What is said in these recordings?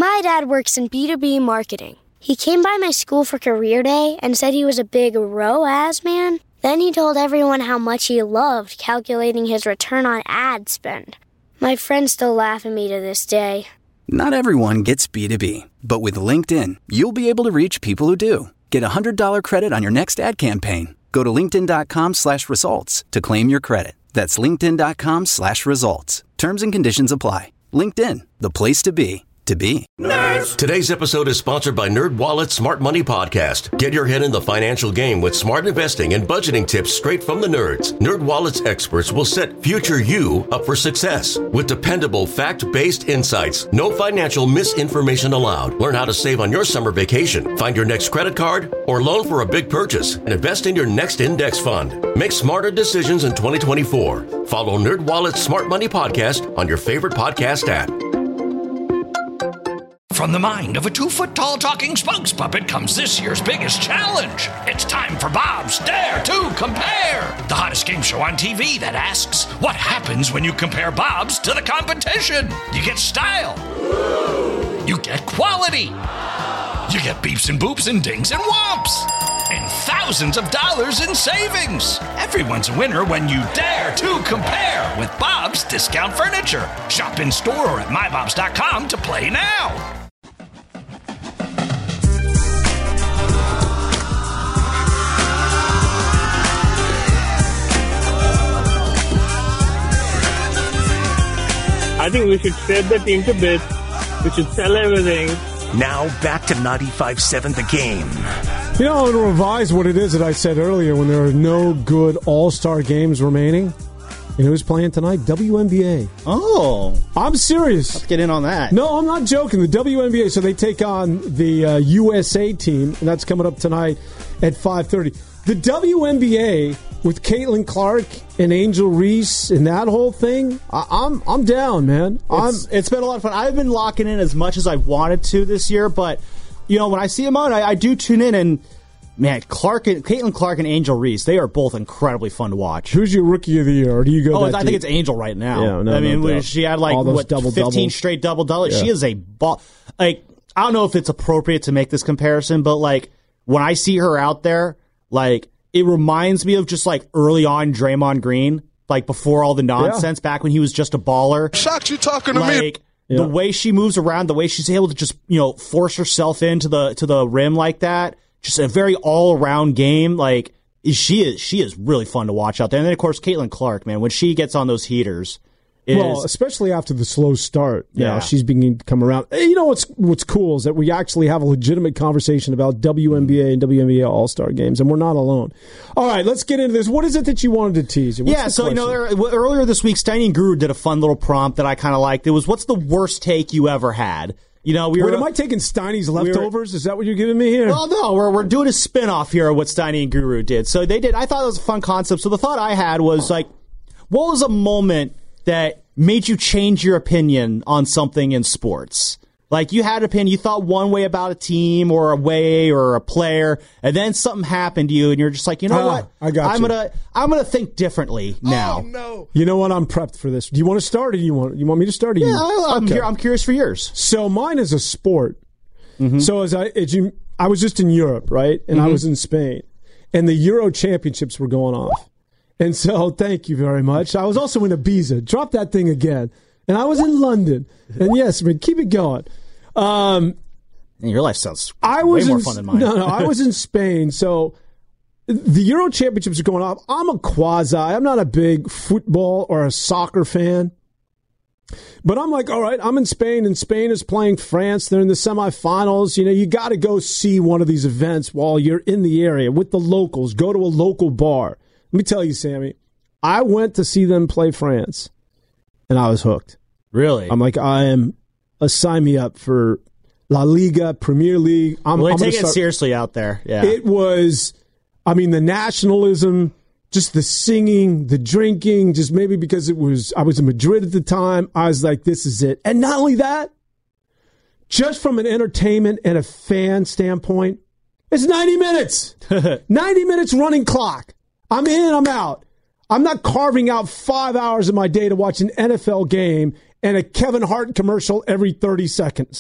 My dad works in B2B marketing. He came by my school for career day and said he was a big ROAS man. Then he told everyone how much he loved calculating his return on ad spend. My friends still laugh at me to this day. Not everyone gets B2B, but with LinkedIn, you'll be able to reach people who do. Get a $100 credit on your next ad campaign. Go to linkedin.com/results to claim your credit. That's linkedin.com/results. Terms and conditions apply. LinkedIn, the place to be. Nerds! Today's episode is sponsored by NerdWallet's Smart Money Podcast. Get your head in the financial game with smart investing and budgeting tips straight from the nerds. NerdWallet's experts will set future you up for success with dependable, fact-based insights. No financial misinformation allowed. Learn how to save on your summer vacation, find your next credit card, or loan for a big purchase, and invest in your next index fund. Make smarter decisions in 2024. Follow NerdWallet's Smart Money Podcast on your favorite podcast app. From the mind of a 2-foot-tall talking spokes puppet comes this year's biggest challenge. It's time for Bob's Dare to Compare, the hottest game show on TV that asks, what happens when you compare Bob's to the competition? You get style. You get quality. You get beeps and boops and dings and whomps. And thousands of dollars in savings. Everyone's a winner when you dare to compare with Bob's Discount Furniture. Shop in store or at mybobs.com to play now. I think we should shred the team to bits. We should sell everything. Now back to 95.7 The Game. You know, I'm going to revise what it is that I said earlier when there are no good all-star games remaining. And who's playing tonight? WNBA. Oh. I'm serious. Let's get in on that. No, I'm not joking. The WNBA, so they take on the USA team, and that's coming up tonight at 5:30. The WNBA with Caitlin Clark and Angel Reese and that whole thing, I'm down, man. It's been a lot of fun. I've been locking in as much as I've wanted to this year, but you know when I see them on, I do tune in. And man, Caitlin Clark and Angel Reese, they are both incredibly fun to watch. Who's your rookie of the year? Or do you go? I think it's Angel right now. Yeah, no, I mean, no she had like 15 straight double-doubles. Yeah. She is a ball. Like I don't know if it's appropriate to make this comparison, but like when I see her out there, like. It reminds me of just like early on Draymond Green, like before all the nonsense, back when he was just a baller. Shocked you talking to me. The way she moves around, the way she's able to just, force herself into the rim like that, just a very all around game. Like she is really fun to watch out there. And then of course Caitlin Clark, man, when she gets on those heaters. Especially after the slow start. Yeah, she's beginning to come around. You know what's cool is that we actually have a legitimate conversation about WNBA and WNBA All-Star games, and we're not alone. All right, let's get into this. What is it that you wanted to tease? Earlier this week, Steiny and Guru did a fun little prompt that I kind of liked. It was, what's the worst take you ever had? Am I taking Steiny's leftovers? Is that what you're giving me here? Well, no, we're doing a spin-off here of what Steiny and Guru did. So they did. I thought it was a fun concept. So the thought I had was like, what was a moment that made you change your opinion on something in sports? Like you had an opinion, you thought one way about a team or a way or a player, and then something happened to you, and you're just like, you know what? I'm gonna think differently now. Oh, no. You know what? I'm prepped for this. Do you want to start, or you want me to start? I'm curious for yours. So mine is a sport. Mm-hmm. So I was just in Europe, right? And I was in Spain, and the Euro Championships were going off. And so, thank you very much. I was also in Ibiza. Drop that thing again. And I was in London. And yes, keep it going. Your life sounds way more fun than mine. No, I was in Spain. So, the Euro Championships are going off. I'm not a big football or a soccer fan. But I'm like, all right, I'm in Spain, and Spain is playing France. They're in the semifinals. You got to go see one of these events while you're in the area with the locals. Go to a local bar. Let me tell you, Sammy, I went to see them play France, and I was hooked. Really? I'm like, sign me up for La Liga, Premier League. They take it seriously out there. Yeah. It was, the nationalism, just the singing, the drinking, just maybe because I was in Madrid at the time. I was like, this is it. And not only that, just from an entertainment and a fan standpoint, it's 90 minutes. 90 minutes running clock. I'm in, I'm out. I'm not carving out 5 hours of my day to watch an NFL game and a Kevin Hart commercial every 30 seconds.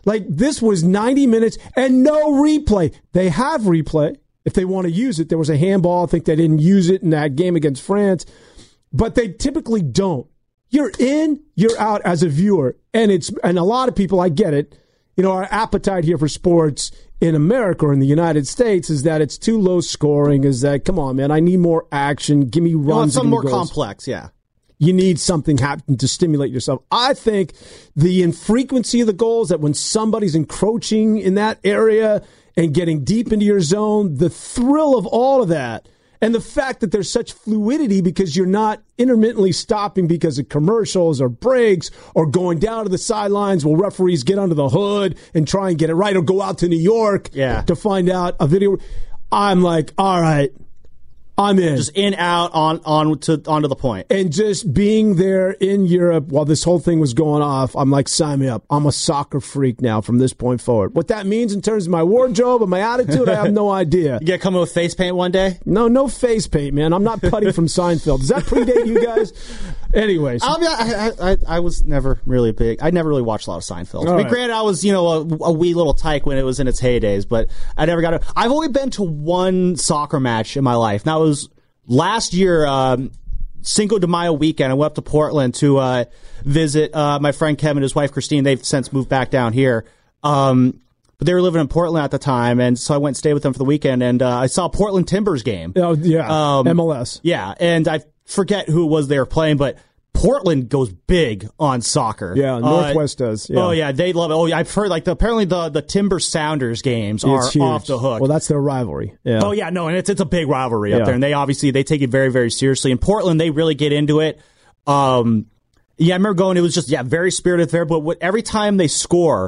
Like, this was 90 minutes and no replay. They have replay if they want to use it. There was a handball. I think they didn't use it in that game against France. But they typically don't. You're in, you're out as a viewer. And a lot of people, I get it, our appetite here for sports in America or in the United States is that it's too low scoring, is that, come on, man, I need more action. Give me runs. Something more complex, yeah. You need something happen to stimulate yourself. I think the infrequency of the goals, that when somebody's encroaching in that area and getting deep into your zone, the thrill of all of that, and the fact that there's such fluidity because you're not intermittently stopping because of commercials or breaks or going down to the sidelines while referees get under the hood and try and get it right, or go out to New York to find out a video. I'm like, all right, I'm in. Just in, out, onto the point. And just being there in Europe while this whole thing was going off, I'm like, sign me up. I'm a soccer freak now from this point forward. What that means in terms of my wardrobe and my attitude, I have no idea. You get coming with face paint one day? No face paint, man. I'm not Putty from Seinfeld. Does that predate you guys? Anyways. I was never really big. I never really watched a lot of Seinfeld. Right. Granted, I was, a wee little tyke when it was in its heydays, but I never got it. I've only been to one soccer match in my life. That was last year, Cinco de Mayo weekend. I went up to Portland to visit my friend Kevin and his wife Christine. They've since moved back down here. But they were living in Portland at the time, and so I went and stayed with them for the weekend, and I saw a Portland Timbers game. Oh, yeah, MLS. Yeah, and I forget who it was they were playing, but Portland goes big on soccer. Yeah, Northwest does. Yeah. Oh, yeah, they love it. Oh, yeah, I've heard, apparently the Timbers Sounders games are off the hook. Well, that's their rivalry. Yeah. Oh, yeah, no, and it's a big rivalry up there, and they take it very, very seriously. In Portland, they really get into it. I remember going, it was just, very spirited there, but every time they score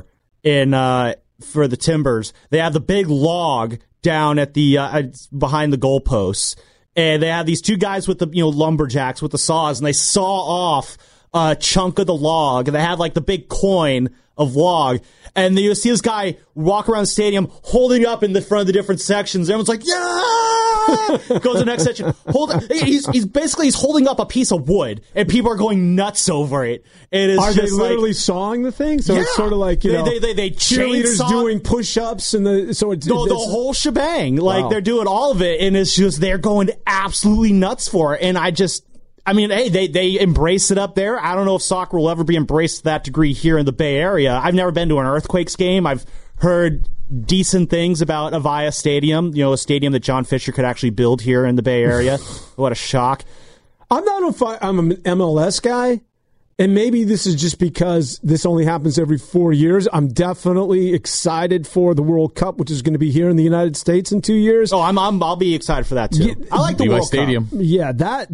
for the Timbers, they have the big log down at the behind the goalposts, and they have these two guys with the lumberjacks with the saws, and they saw off a chunk of the log, and they have the big coin of log, and you see this guy walk around the stadium holding up in the front of the different sections. Everyone's like, yeah! Goes to the next section. He's holding up a piece of wood, and people are going nuts over it. Are they literally sawing the thing? So it's sort of like, they cheerleaders doing push-ups, and the whole shebang. They're doing all of it, and it's just they're going absolutely nuts for it. And they embrace it up there. I don't know if soccer will ever be embraced to that degree here in the Bay Area. I've never been to an Earthquakes game. I've heard decent things about Avaya Stadium, a stadium that John Fisher could actually build here in the Bay Area. What a shock. I'm an MLS guy, and maybe this is just because this only happens every 4 years. I'm definitely excited for the World Cup, which is going to be here in the United States in 2 years. Oh, I'll be excited for that too. I like the World Stadium. Cup. Yeah,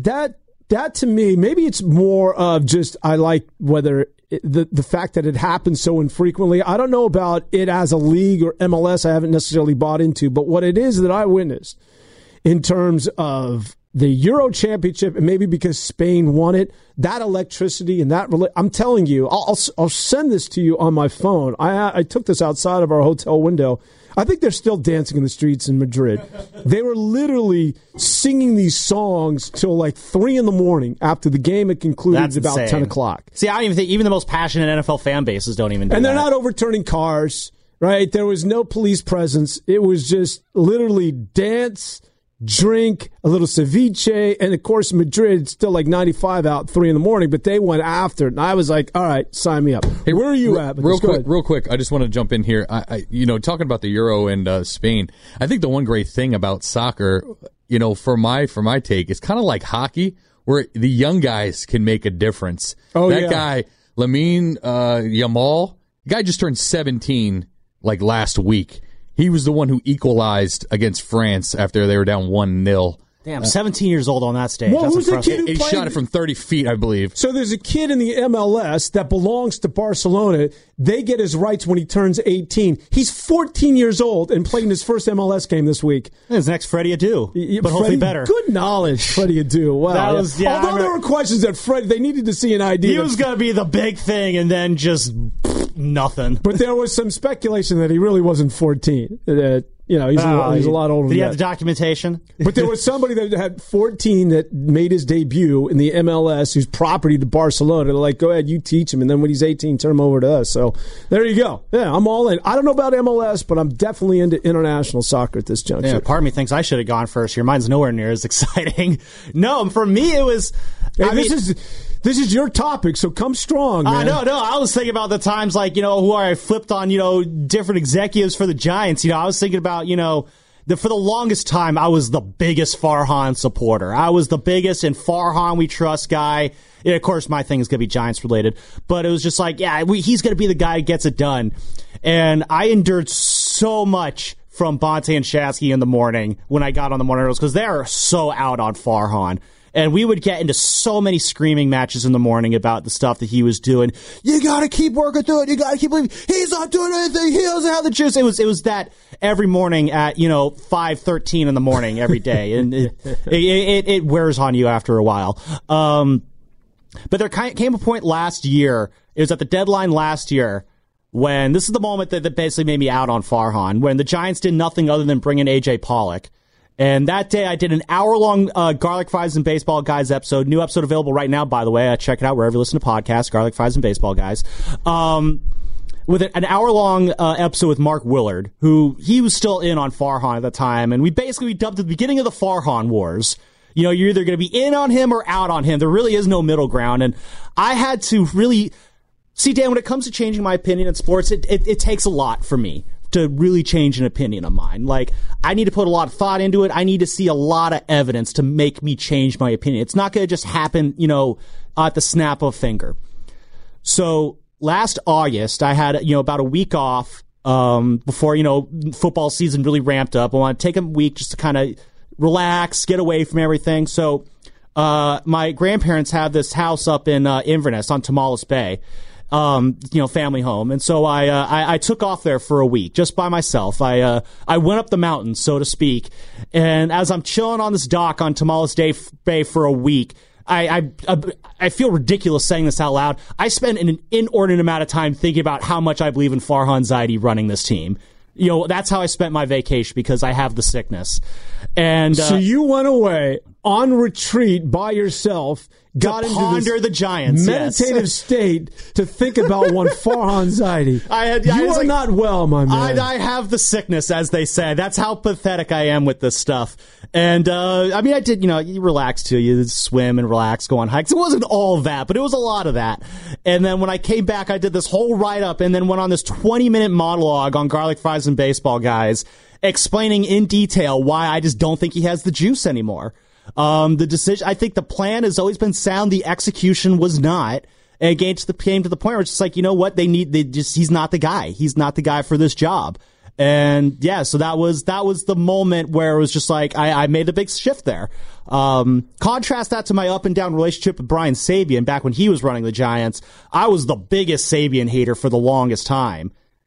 that to me, maybe it's more of just I like whether the fact that it happens so infrequently. I don't know about it as a league or MLS. I haven't necessarily bought into, but what it is that I witnessed in terms of the Euro Championship, and maybe because Spain won it, that electricity and that I'm telling you, I'll send this to you on my phone. I took this outside of our hotel window. I think they're still dancing in the streets in Madrid. They were literally singing these songs till 3 a.m. after the game had concluded. That's about insane. 10 o'clock. See, I don't even think even the most passionate NFL fan bases don't even do that. And they're not overturning cars, right? There was no police presence. It was just literally dance, drink, a little ceviche, and of course Madrid, it's still 95 out, 3 a.m, but they went after it, and I was like, all right, sign me up. Hey, where are you at? Real quick, I just want to jump in here. I talking about the Euro and Spain, I think the one great thing about soccer, for my take, is kind of like hockey, where the young guys can make a difference. Oh, that guy, Lamine Yamal, the guy just turned 17 last week. He was the one who equalized against France after they were down 1-0. Damn, 17 years old on that stage. Well, That's impressive. He shot it from 30 feet, I believe. So there's a kid in the MLS that belongs to Barcelona. They get his rights when he turns 18. He's 14 years old and playing his first MLS game this week. His next Freddie Adu, but hopefully better. Good knowledge, Freddie Adu. Wow. Although there were questions that they needed to see an ID. He was going to be the big thing, and then just nothing. But there was some speculation that he really wasn't 14. That he's a lot older. Did he than have the documentation? But there was somebody that had 14 that made his debut in the MLS who's property to Barcelona. They're like, go ahead, you teach him, and then when he's 18, turn him over to us. So there you go. Yeah, I'm all in. I don't know about MLS, but I'm definitely into international soccer at this juncture. Yeah, part of me thinks I should have gone first here. Mine's nowhere near as exciting. No, for me it was. This is your topic, so come strong, man. No. I was thinking about the times who I flipped on, different executives for the Giants. I was thinking about, for the longest time, I was the biggest Farhan supporter. I was the biggest and Farhan we trust guy. And of course, my thing is going to be Giants related, but it was just like, he's going to be the guy who gets it done. And I endured so much from Bonte and Shasky in the morning when I got on the morning roast because they're so out on Farhan. And we would get into so many screaming matches in the morning about the stuff that he was doing. You got to keep working through it. You got to keep believing. He's not doing anything. He doesn't have the juice. It was that every morning at 5:13 in the morning every day, and it wears on you after a while. But there came a point last year. It was at the deadline last year when this is the moment that basically made me out on Farhan, when the Giants did nothing other than bring in AJ Pollock. And that day I did an hour-long Garlic Fries and Baseball Guys episode. New episode available right now, by the way. Check it out wherever you listen to podcasts, Garlic Fries and Baseball Guys. With an hour-long episode with Mark Willard, who he was still in on Farhan at the time. And we dubbed it the beginning of the Farhan Wars. You're either going to be in on him or out on him. There really is no middle ground. And I had to really... See, Dan, when it comes to changing my opinion in sports, it takes a lot for me to really change an opinion of mine. Like, I need to put a lot of thought into it. I need to see a lot of evidence to make me change my opinion. It's not going to just happen, at the snap of a finger. So last August, I had, about a week off before, football season really ramped up. I want to take a week just to kind of relax, get away from everything. So my grandparents have this house up in Inverness on Tomales Bay. Family home. And so I took off there for a week just by myself. I went up the mountains, so to speak. And as I'm chilling on this dock on Tomales Bay for a week, I feel ridiculous saying this out loud. I spent an inordinate amount of time thinking about how much I believe in Farhan Zaidi running this team. That's how I spent my vacation because I have the sickness. And so you went away on retreat by yourself, got into this the Giants, meditative state to think about one Farhan Zaidi. You are not well, my man. I have the sickness, as they say. That's how pathetic I am with this stuff. And I did, you relax too. You swim and relax, go on hikes. It wasn't all of that, but it was a lot of that. And then when I came back, I did this whole write-up and then went on this 20-minute monologue on Garlic Fries and Baseball Guys, explaining in detail why I just don't think he has the juice anymore. The decision, I think the plan has always been sound. The execution was not. And came to the point where it's just like, you know what? He's not the guy. He's not the guy for this job. And yeah, so that was the moment where it was just like, I made a big shift there. Contrast that to my up and down relationship with Brian Sabian back when he was running the Giants. I was the biggest Sabian hater for the longest time.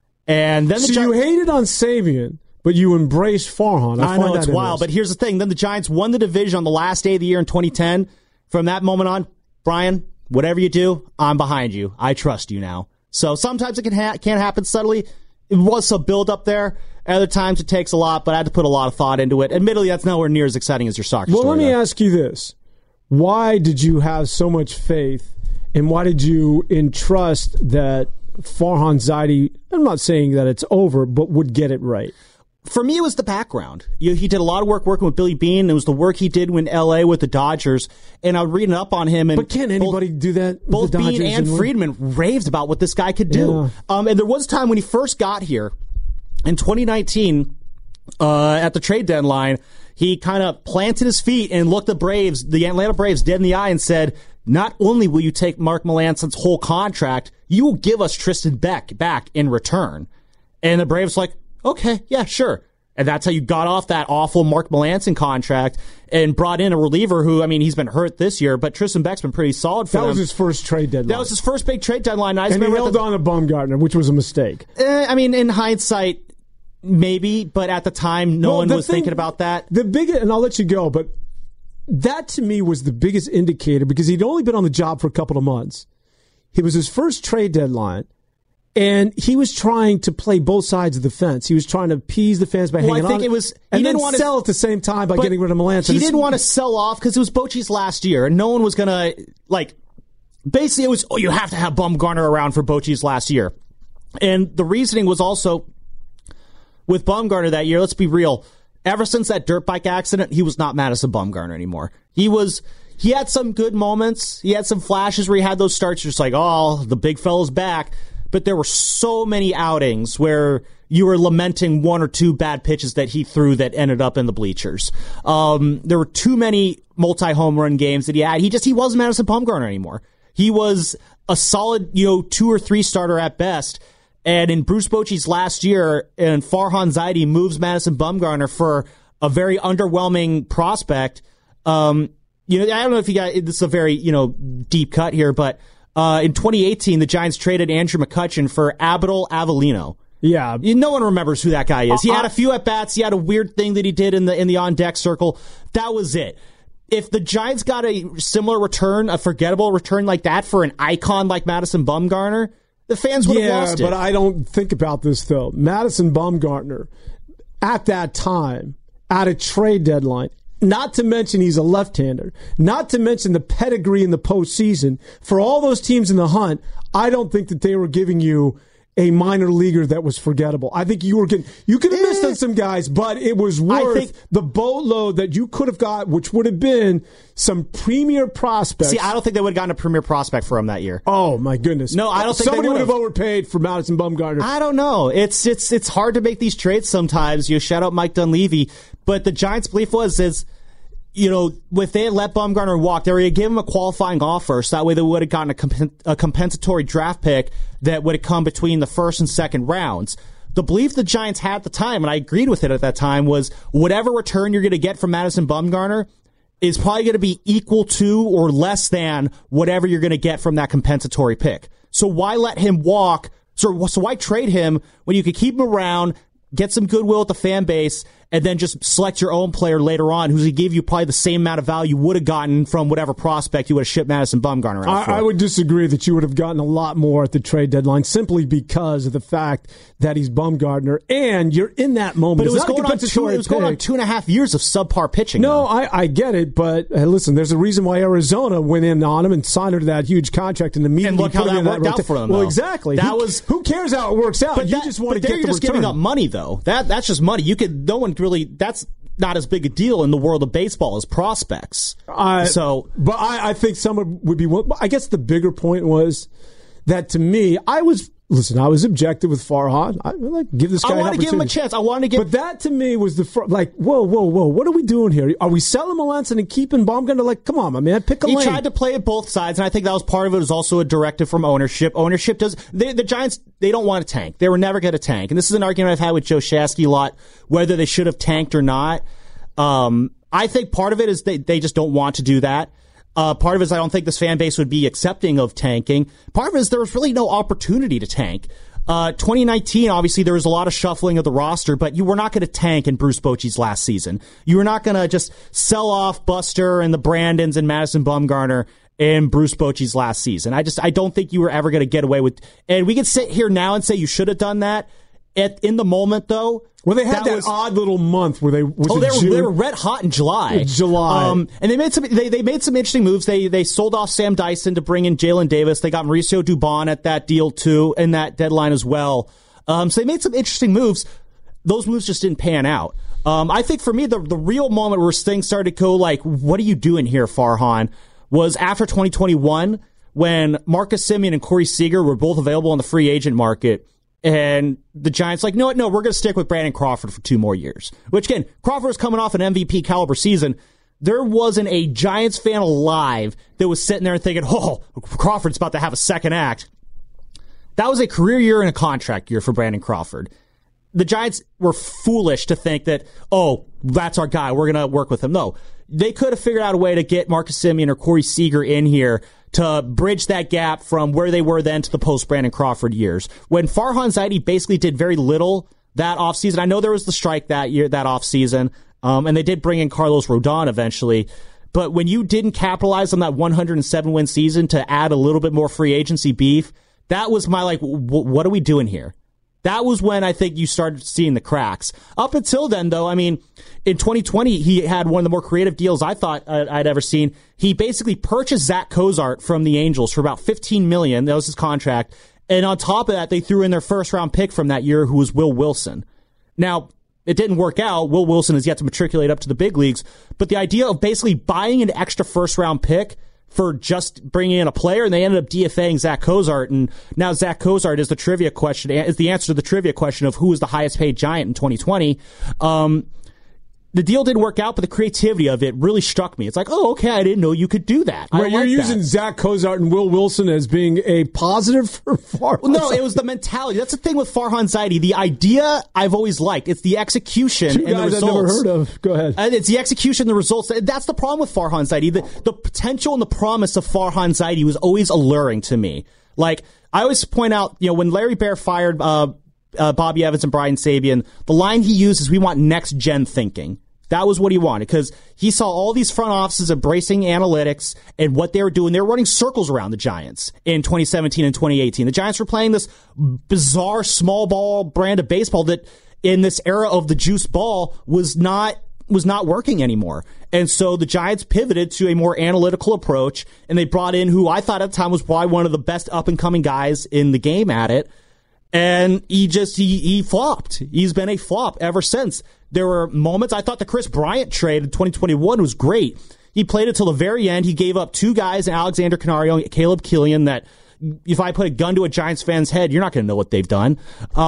And then you hated on Sabian, but you embraced Farhan. I know it's wild, but here's the thing. Then the Giants won the division on the last day of the year in 2010. From that moment on, Brian, whatever you do, I'm behind you. I trust you now. So sometimes it can't happen subtly. It was a build up there. Other times it takes a lot, but I had to put a lot of thought into it. Admittedly, that's nowhere near as exciting as your soccer story. Well, let me ask you this. Why did you have so much faith, and why did you entrust that Farhan Zaidi, I'm not saying that it's over, but would get it right? For me, it was the background. He did a lot of work working with Billy Beane. It was the work he did in L.A. with the Dodgers. And I was reading up on him. But can't anybody do that? Both Beane and Friedman raved about what this guy could do. Yeah. And there was a time when he first got here in 2019 at the trade deadline, he kind of planted his feet and looked the Atlanta Braves dead in the eye and said, not only will you take Mark Melancon's whole contract, you will give us Tristan Beck back in return. And the Braves like, okay, yeah, sure. And that's how you got off that awful Mark Melancon contract and brought in a reliever who, he's been hurt this year, but Tristan Beck's been pretty solid for them. That was his first trade deadline. That was his first big trade deadline. And he held on to Bumgarner, which was a mistake. In hindsight, maybe, but at the time, no one was thinking about that. And I'll let you go, but that to me was the biggest indicator because he'd only been on the job for a couple of months. It was his first trade deadline. And he was trying to play both sides of the fence. He was trying to appease the fans by hanging on. I think it was, and then sell at the same time by getting rid of Melancon. He didn't want to sell off because it was Bochy's last year, and no one was going to, basically it was, you have to have Bumgarner around for Bochy's last year. And the reasoning was also, with Bumgarner that year, let's be real, ever since that dirt bike accident, he was not Madison Bumgarner anymore. He had some good moments. He had some flashes where he had those starts just like, oh, the big fella's back. But there were so many outings where you were lamenting one or two bad pitches that he threw that ended up in the bleachers. There were too many multi-home run games that he had. He wasn't Madison Bumgarner anymore. He was a solid, 2 or 3 starter at best. And in Bruce Bochy's last year, and Farhan Zaidi moves Madison Bumgarner for a very underwhelming prospect. I don't know if you got, this is a very, deep cut here, but in 2018, the Giants traded Andrew McCutchen for Abdul Avellino. Yeah. No one remembers who that guy is. He had a few at-bats. He had a weird thing that he did in the on-deck circle. That was it. If the Giants got a similar return, a forgettable return like that for an icon like Madison Bumgarner, the fans would have lost it. Yeah, but I don't think about this, though. Madison Bumgarner, at that time, at a trade deadline, not to mention he's a left-hander, not to mention the pedigree in the postseason, for all those teams in the hunt, I don't think that they were giving you a minor leaguer that was forgettable. I think you could have missed on some guys, but it was worth the boatload that you could have got, which would have been some premier prospects. See, I don't think they would have gotten a premier prospect for him that year. Oh, my goodness. No, I don't think somebody would have overpaid for Madison Bumgarner. I don't know. It's hard to make these trades sometimes. Shout out Mike Dunleavy. But the Giants' belief if they had let Bumgarner walk, they were going to give him a qualifying offer, so that way they would have gotten a compensatory draft pick that would have come between the first and second rounds. The belief the Giants had at the time, and I agreed with it at that time, was whatever return you're going to get from Madison Bumgarner is probably going to be equal to or less than whatever you're going to get from that compensatory pick. So why let him walk? So why trade him when you could keep him around, get some goodwill with the fan base, and then just select your own player later on who's going to give you probably the same amount of value you would have gotten from whatever prospect you would have shipped Madison Bumgarner out for. I would disagree that you would have gotten a lot more at the trade deadline simply because of the fact that he's Bumgarner, and you're in that moment. But it was going on 2.5 years of subpar pitching. No, I get it, but listen, there's a reason why Arizona went in on him and signed her to that huge contract and immediately and look how that worked out for them. Well, exactly. Who cares how it works out? But you just want to get the return. You're just giving up money, though. That's just money. That's not as big a deal in the world of baseball as prospects. But I think someone would be. I guess the bigger point was that to me, I was objective with Farhan. I give this guy. I want to give him a chance. But that to me was whoa, what are we doing here? Are we selling Melancon and keeping Bumgarner? Come on, my man, pick a lane. He tried to play it both sides, and I think that was part of it. Was also a directive from ownership. Ownership the Giants. They don't want to tank. They were never going to tank, and this is an argument I've had with Joe Shasky a lot, whether they should have tanked or not. I think part of it is they just don't want to do that. Part of it is I don't think this fan base would be accepting of tanking. Part of it is there was really no opportunity to tank. 2019, obviously, there was a lot of shuffling of the roster, but you were not going to tank in Bruce Bochy's last season. You were not going to just sell off Buster and the Brandons and Madison Bumgarner in Bruce Bochy's last season. I don't think you were ever going to get away with. And we can sit here now and say you should have done that. In the moment, though. Well, they had that odd little month where they were red hot in July. And they made some interesting moves. They sold off Sam Dyson to bring in Jalen Davis. They got Mauricio Dubon at that deal too, and that deadline as well. So they made some interesting moves. Those moves just didn't pan out. I think for me, the real moment where things started to go what are you doing here, Farhan, was after 2021 when Marcus Semien and Corey Seager were both available on the free agent market. And the Giants no, we're going to stick with Brandon Crawford for 2 more years. Which, again, Crawford was coming off an MVP caliber season. There wasn't a Giants fan alive that was sitting there and thinking, oh, Crawford's about to have a second act. That was a career year and a contract year for Brandon Crawford. The Giants were foolish to think that, oh, that's our guy, we're going to work with him. No, they could have figured out a way to get Marcus Semien or Corey Seager in here to bridge that gap from where they were then to the post-Brandon Crawford years. When Farhan Zaidi basically did very little that offseason, I know there was the strike that year, that offseason, and they did bring in Carlos Rodon eventually, but when you didn't capitalize on that 107-win season to add a little bit more free agency beef, That was my, like, what are we doing here? That was when I think you started seeing the cracks. Up until then, though, I mean, in 2020, he had one of the more creative deals I thought I'd ever seen. He basically purchased Zach Cozart from the Angels for about $15 million. That was his contract. And on top of that, they threw in their first-round pick from that year, who was Will Wilson. Now, it didn't work out. Will Wilson has yet to matriculate up to the big leagues. But the idea of basically buying an extra first-round pick for just bringing in a player, and they ended up DFAing Zach Cozart, and now Zach Cozart is the answer to the trivia question of who is the highest paid Giant in 2020. The deal didn't work out, but the creativity of it really struck me. It's like, oh, okay, I didn't know you could do that. Right, you're using Zach Cozart and Will Wilson as being a positive for Farhan. Well, no, it was the mentality. That's the thing with Farhan Zaidi. The idea I've always liked. It's the execution and the results. I've never heard of. Go ahead. It's the execution and the results. That's the problem with Farhan Zaidi. The potential and the promise of Farhan Zaidi was always alluring to me. Like, I always point out, when Larry Baer fired Bobby Evans and Brian Sabian, the line he used is, we want next-gen thinking. That was what he wanted, because he saw all these front offices embracing analytics and what they were doing. They were running circles around the Giants in 2017 and 2018. The Giants were playing this bizarre small ball brand of baseball that in this era of the juice ball was not working anymore. And so the Giants pivoted to a more analytical approach, and they brought in who I thought at the time was probably one of the best up-and-coming guys in the game at it. And he flopped. He's been a flop ever since. There were moments, I thought the Chris Bryant trade in 2021 was great. He played it till the very end. He gave up two guys, Alexander Canario and Caleb Killian, that if I put a gun to a Giants fan's head, you're not going to know what they've done.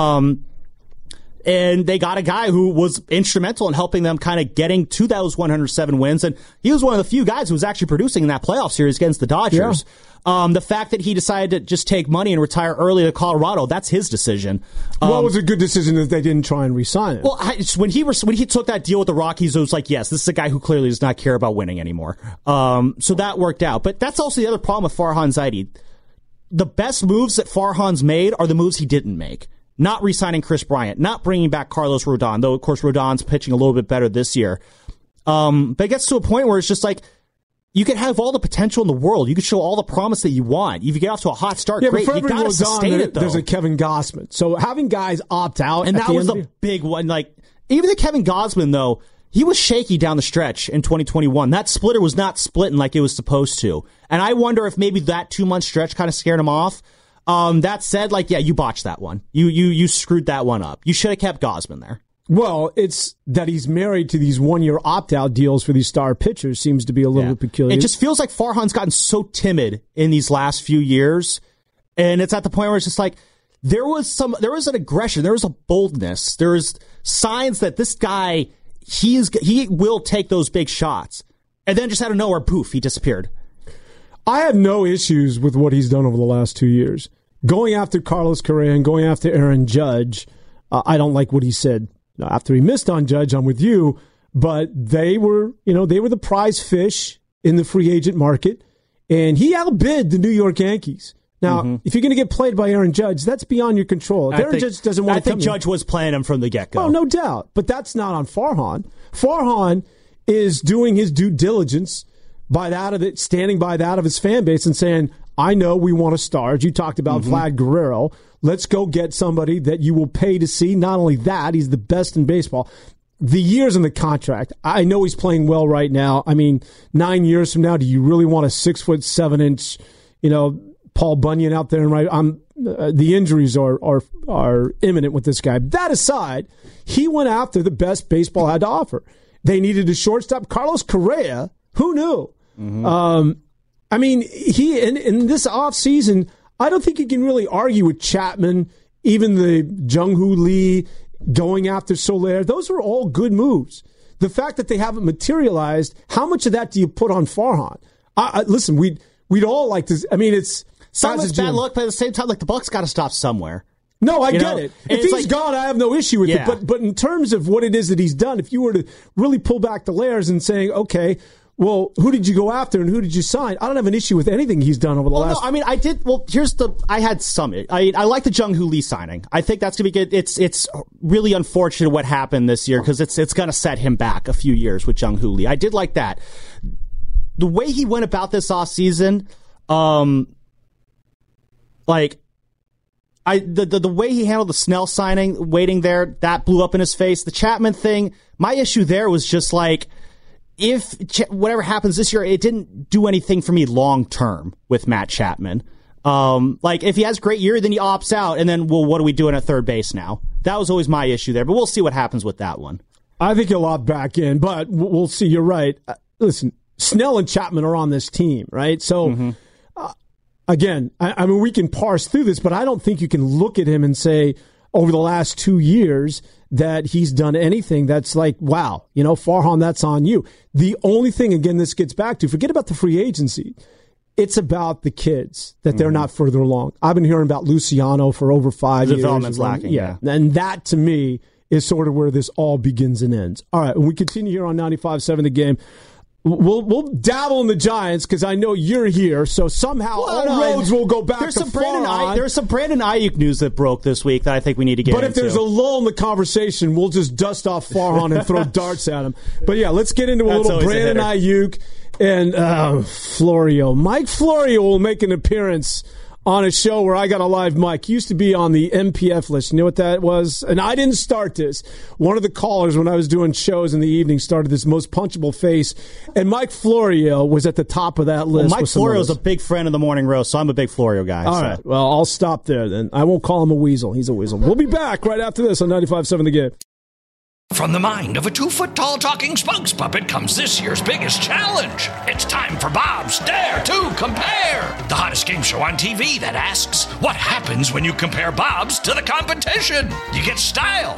And they got a guy who was instrumental in helping them kind of getting to those 107 wins. And he was one of the few guys who was actually producing in that playoff series against the Dodgers. Yeah. The fact that he decided to just take money and retire early to Colorado, that's his decision. Well, it was a good decision that they didn't try and re-sign him. Well, when he took that deal with the Rockies, it was like, yes, this is a guy who clearly does not care about winning anymore. So that worked out. But that's also the other problem with Farhan Zaidi. The best moves that Farhan's made are the moves he didn't make. Not re-signing Chris Bryant, not bringing back Carlos Rodon, though, of course, Rodon's pitching a little bit better this year. But it gets to a point where it's just like, you can have all the potential in the world. You can show all the promise that you want. If you get off to a hot start, great. You got to sustain it, though. There's a Kevin Gausman. So having guys opt out. And that was the big one. Like, even the Kevin Gausman, though, he was shaky down the stretch in 2021. That splitter was not splitting like it was supposed to. And I wonder if maybe that 2-month stretch kind of scared him off. That said, you botched that one. You screwed that one up. You should have kept Gausman there. Well, it's that he's married to these 1-year opt-out deals for these star pitchers seems to be a little bit peculiar. It just feels like Farhan's gotten so timid in these last few years, and it's at the point where it's just like there was an aggression, there was a boldness, there was signs that this guy he will take those big shots, and then just out of nowhere, poof, he disappeared. I have no issues with what he's done over the last 2 years. Going after Carlos Correa and going after Aaron Judge, I don't like what he said. After he missed on Judge, I'm with you, but they were the prize fish in the free agent market, and he outbid the New York Yankees. Now, if you're going to get played by Aaron Judge, that's beyond your control. If Aaron Judge doesn't want to come, I think Judge was playing him from the get-go. Oh, no doubt, but that's not on Farhan. Farhan is doing his due diligence standing by that of his fan base and saying, I know we want a star. You talked about Vlad Guerrero. Let's go get somebody that you will pay to see. Not only that, he's the best in baseball. The years in the contract, I know he's playing well right now. I mean, 9 years from now, do you really want a 6'7", Paul Bunyan out there? And the injuries are imminent with this guy. That aside, he went after the best baseball had to offer. They needed a shortstop. Carlos Correa, who knew? He in this offseason, I don't think you can really argue with Chapman, even the Jung-Hoo Lee, going after Soler. Those are all good moves. The fact that they haven't materialized, how much of that do you put on Farhan? Listen, we'd all like to. I mean, it's some is bad luck, but at the same time, the Bucks got to stop somewhere. No, I get it. If he's gone, I have no issue with it. But in terms of what it is that he's done, if you were to really pull back the layers and saying, okay, well, who did you go after and who did you sign? I don't have an issue with anything he's done over the last. No, I mean, I did. Well, I had some. I like the Jung-Hoo Lee signing. I think that's going to be good. It's really unfortunate what happened this year because it's going to set him back a few years with Jung-Hoo Lee. I did like that. The way he went about this offseason, The way he handled the Snell signing, waiting there, that blew up in his face. The Chapman thing, my issue there was just like, if whatever happens this year, it didn't do anything for me long term with Matt Chapman. Like if he has a great year, then he opts out, and then, well, what are we doing at third base now? That was always my issue there, but we'll see what happens with that one. I think he'll opt back in, but we'll see. You're right. Listen, Snell and Chapman are on this team, right? So, again, I mean, we can parse through this, but I don't think you can look at him and say over the last 2 years that he's done anything that's like, wow, Farhan, that's on you. The only thing, again, this gets back to, forget about the free agency. It's about the kids, that they're not further along. I've been hearing about Luciano for over 5 years. The development's lacking. Yeah. And that, to me, is sort of where this all begins and ends. All right, when we continue here on 95.7 The Game, we'll dabble in the Giants because I know you're here, so somehow all roads will go back to Farhan. There's some Brandon Ayuk news that broke this week that I think we need to get into. But if there's a lull in the conversation, we'll just dust off Farhan and throw darts at him. But yeah, let's get into a little Brandon Ayuk and Florio. Mike Florio will make an appearance on a show where I got a live mic. He used to be on the MPF list. You know what that was? And I didn't start this. One of the callers, when I was doing shows in the evening, started this most punchable face. And Mike Florio was at the top of that list. Well, Mike Florio is a big friend of the Morning Roast, so I'm a big Florio guy. All right. Well, I'll stop there then. I won't call him a weasel. He's a weasel. We'll be back right after this on 95.7 The Game. From the mind of a 2-foot-tall talking spokes puppet comes this year's biggest challenge. It's time for Bob's Dare to Compare, the hottest game show on TV that asks, what happens when you compare Bob's to the competition? You get style.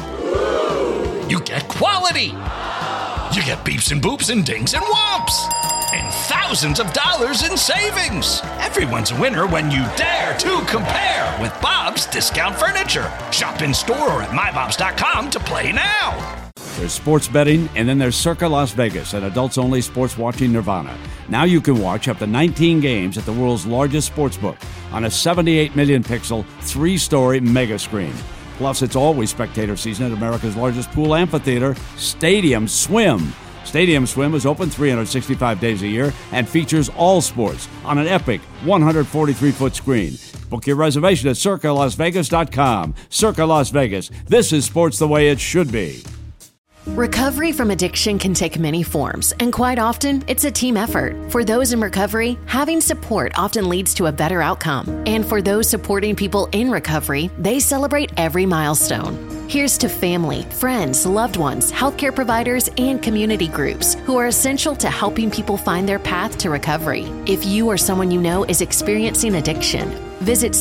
You get quality. You get beeps and boops and dings and whomps. And thousands of dollars in savings. Everyone's a winner when you dare to compare with Bob's Discount Furniture. Shop in store or at mybobs.com to play now. There's sports betting, and then there's Circa Las Vegas, an adults-only sports watching nirvana. Now you can watch up to 19 games at the world's largest sportsbook on a 78 million pixel, 3-story mega screen. Plus, it's always spectator season at America's largest pool amphitheater, Stadium Swim. Stadium Swim is open 365 days a year and features all sports on an epic 143-foot screen. Book your reservation at CircaLasVegas.com. Circa Las Vegas. This is sports the way it should be. Recovery from addiction can take many forms, and quite often, it's a team effort. For those in recovery, having support often leads to a better outcome. And for those supporting people in recovery, they celebrate every milestone. Here's to family, friends, loved ones, healthcare providers, and community groups who are essential to helping people find their path to recovery. If you or someone you know is experiencing addiction, visit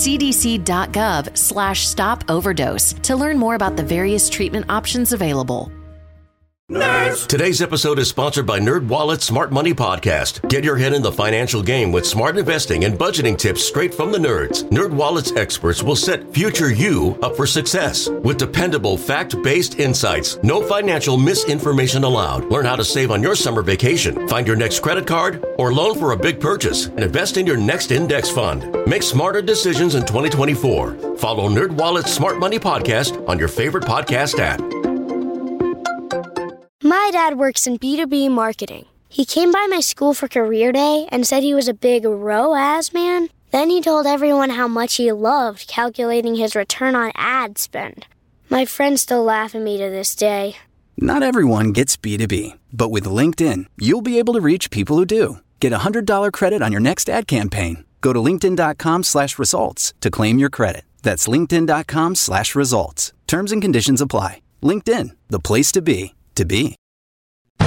cdc.gov/stop overdose to learn more about the various treatment options available. Nerds! Today's episode is sponsored by NerdWallet's Smart Money Podcast. Get your head in the financial game with smart investing and budgeting tips straight from the nerds. NerdWallet's experts will set future you up for success. With dependable, fact-based insights, no financial misinformation allowed. Learn how to save on your summer vacation, find your next credit card, or loan for a big purchase, and invest in your next index fund. Make smarter decisions in 2024. Follow NerdWallet's Smart Money Podcast on your favorite podcast app. My dad works in B2B marketing. He came by my school for career day and said he was a big ROAS man. Then he told everyone how much he loved calculating his return on ad spend. My friends still laugh at me to this day. Not everyone gets B2B, but with LinkedIn, you'll be able to reach people who do. Get a $100 credit on your next ad campaign. Go to linkedin.com/results to claim your credit. That's linkedin.com/results. Terms and conditions apply. LinkedIn, the place to be. To be. Do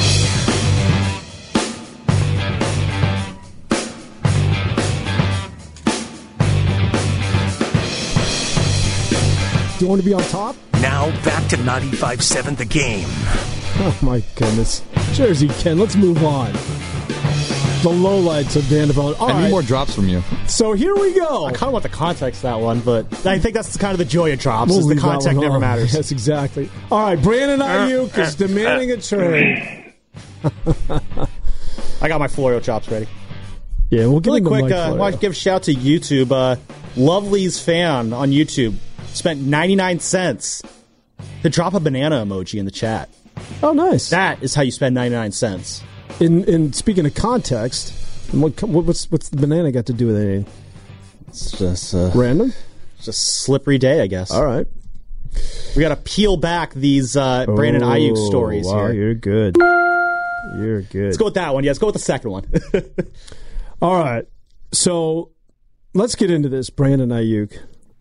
you want to be on top? Now back to 95.7 The Game. Oh my goodness. Jersey Ken, let's move on. The lowlights of Vanderbilt. I need more drops from you. So here we go. I kind of want the context of that one, but I think that's kind of the joy of drops. Is the context never matters. Yes, exactly. All right, Brandon Ayuk is demanding a trade. I got my Florio chops ready. Yeah, we'll give really quick. I want to give a shout out to YouTube. Lovely's fan on YouTube spent 99 cents to drop a banana emoji in the chat. Oh, nice. That is how you spend 99 cents. In speaking of context, what's the banana got to do with anything? It's just random. It's a slippery day, I guess. All right. We got to peel back these Brandon Ayuk stories here. You're good. You're good. Let's go with that one. Yeah, let's go with the second one. All right. So let's get into this, Brandon Ayuk.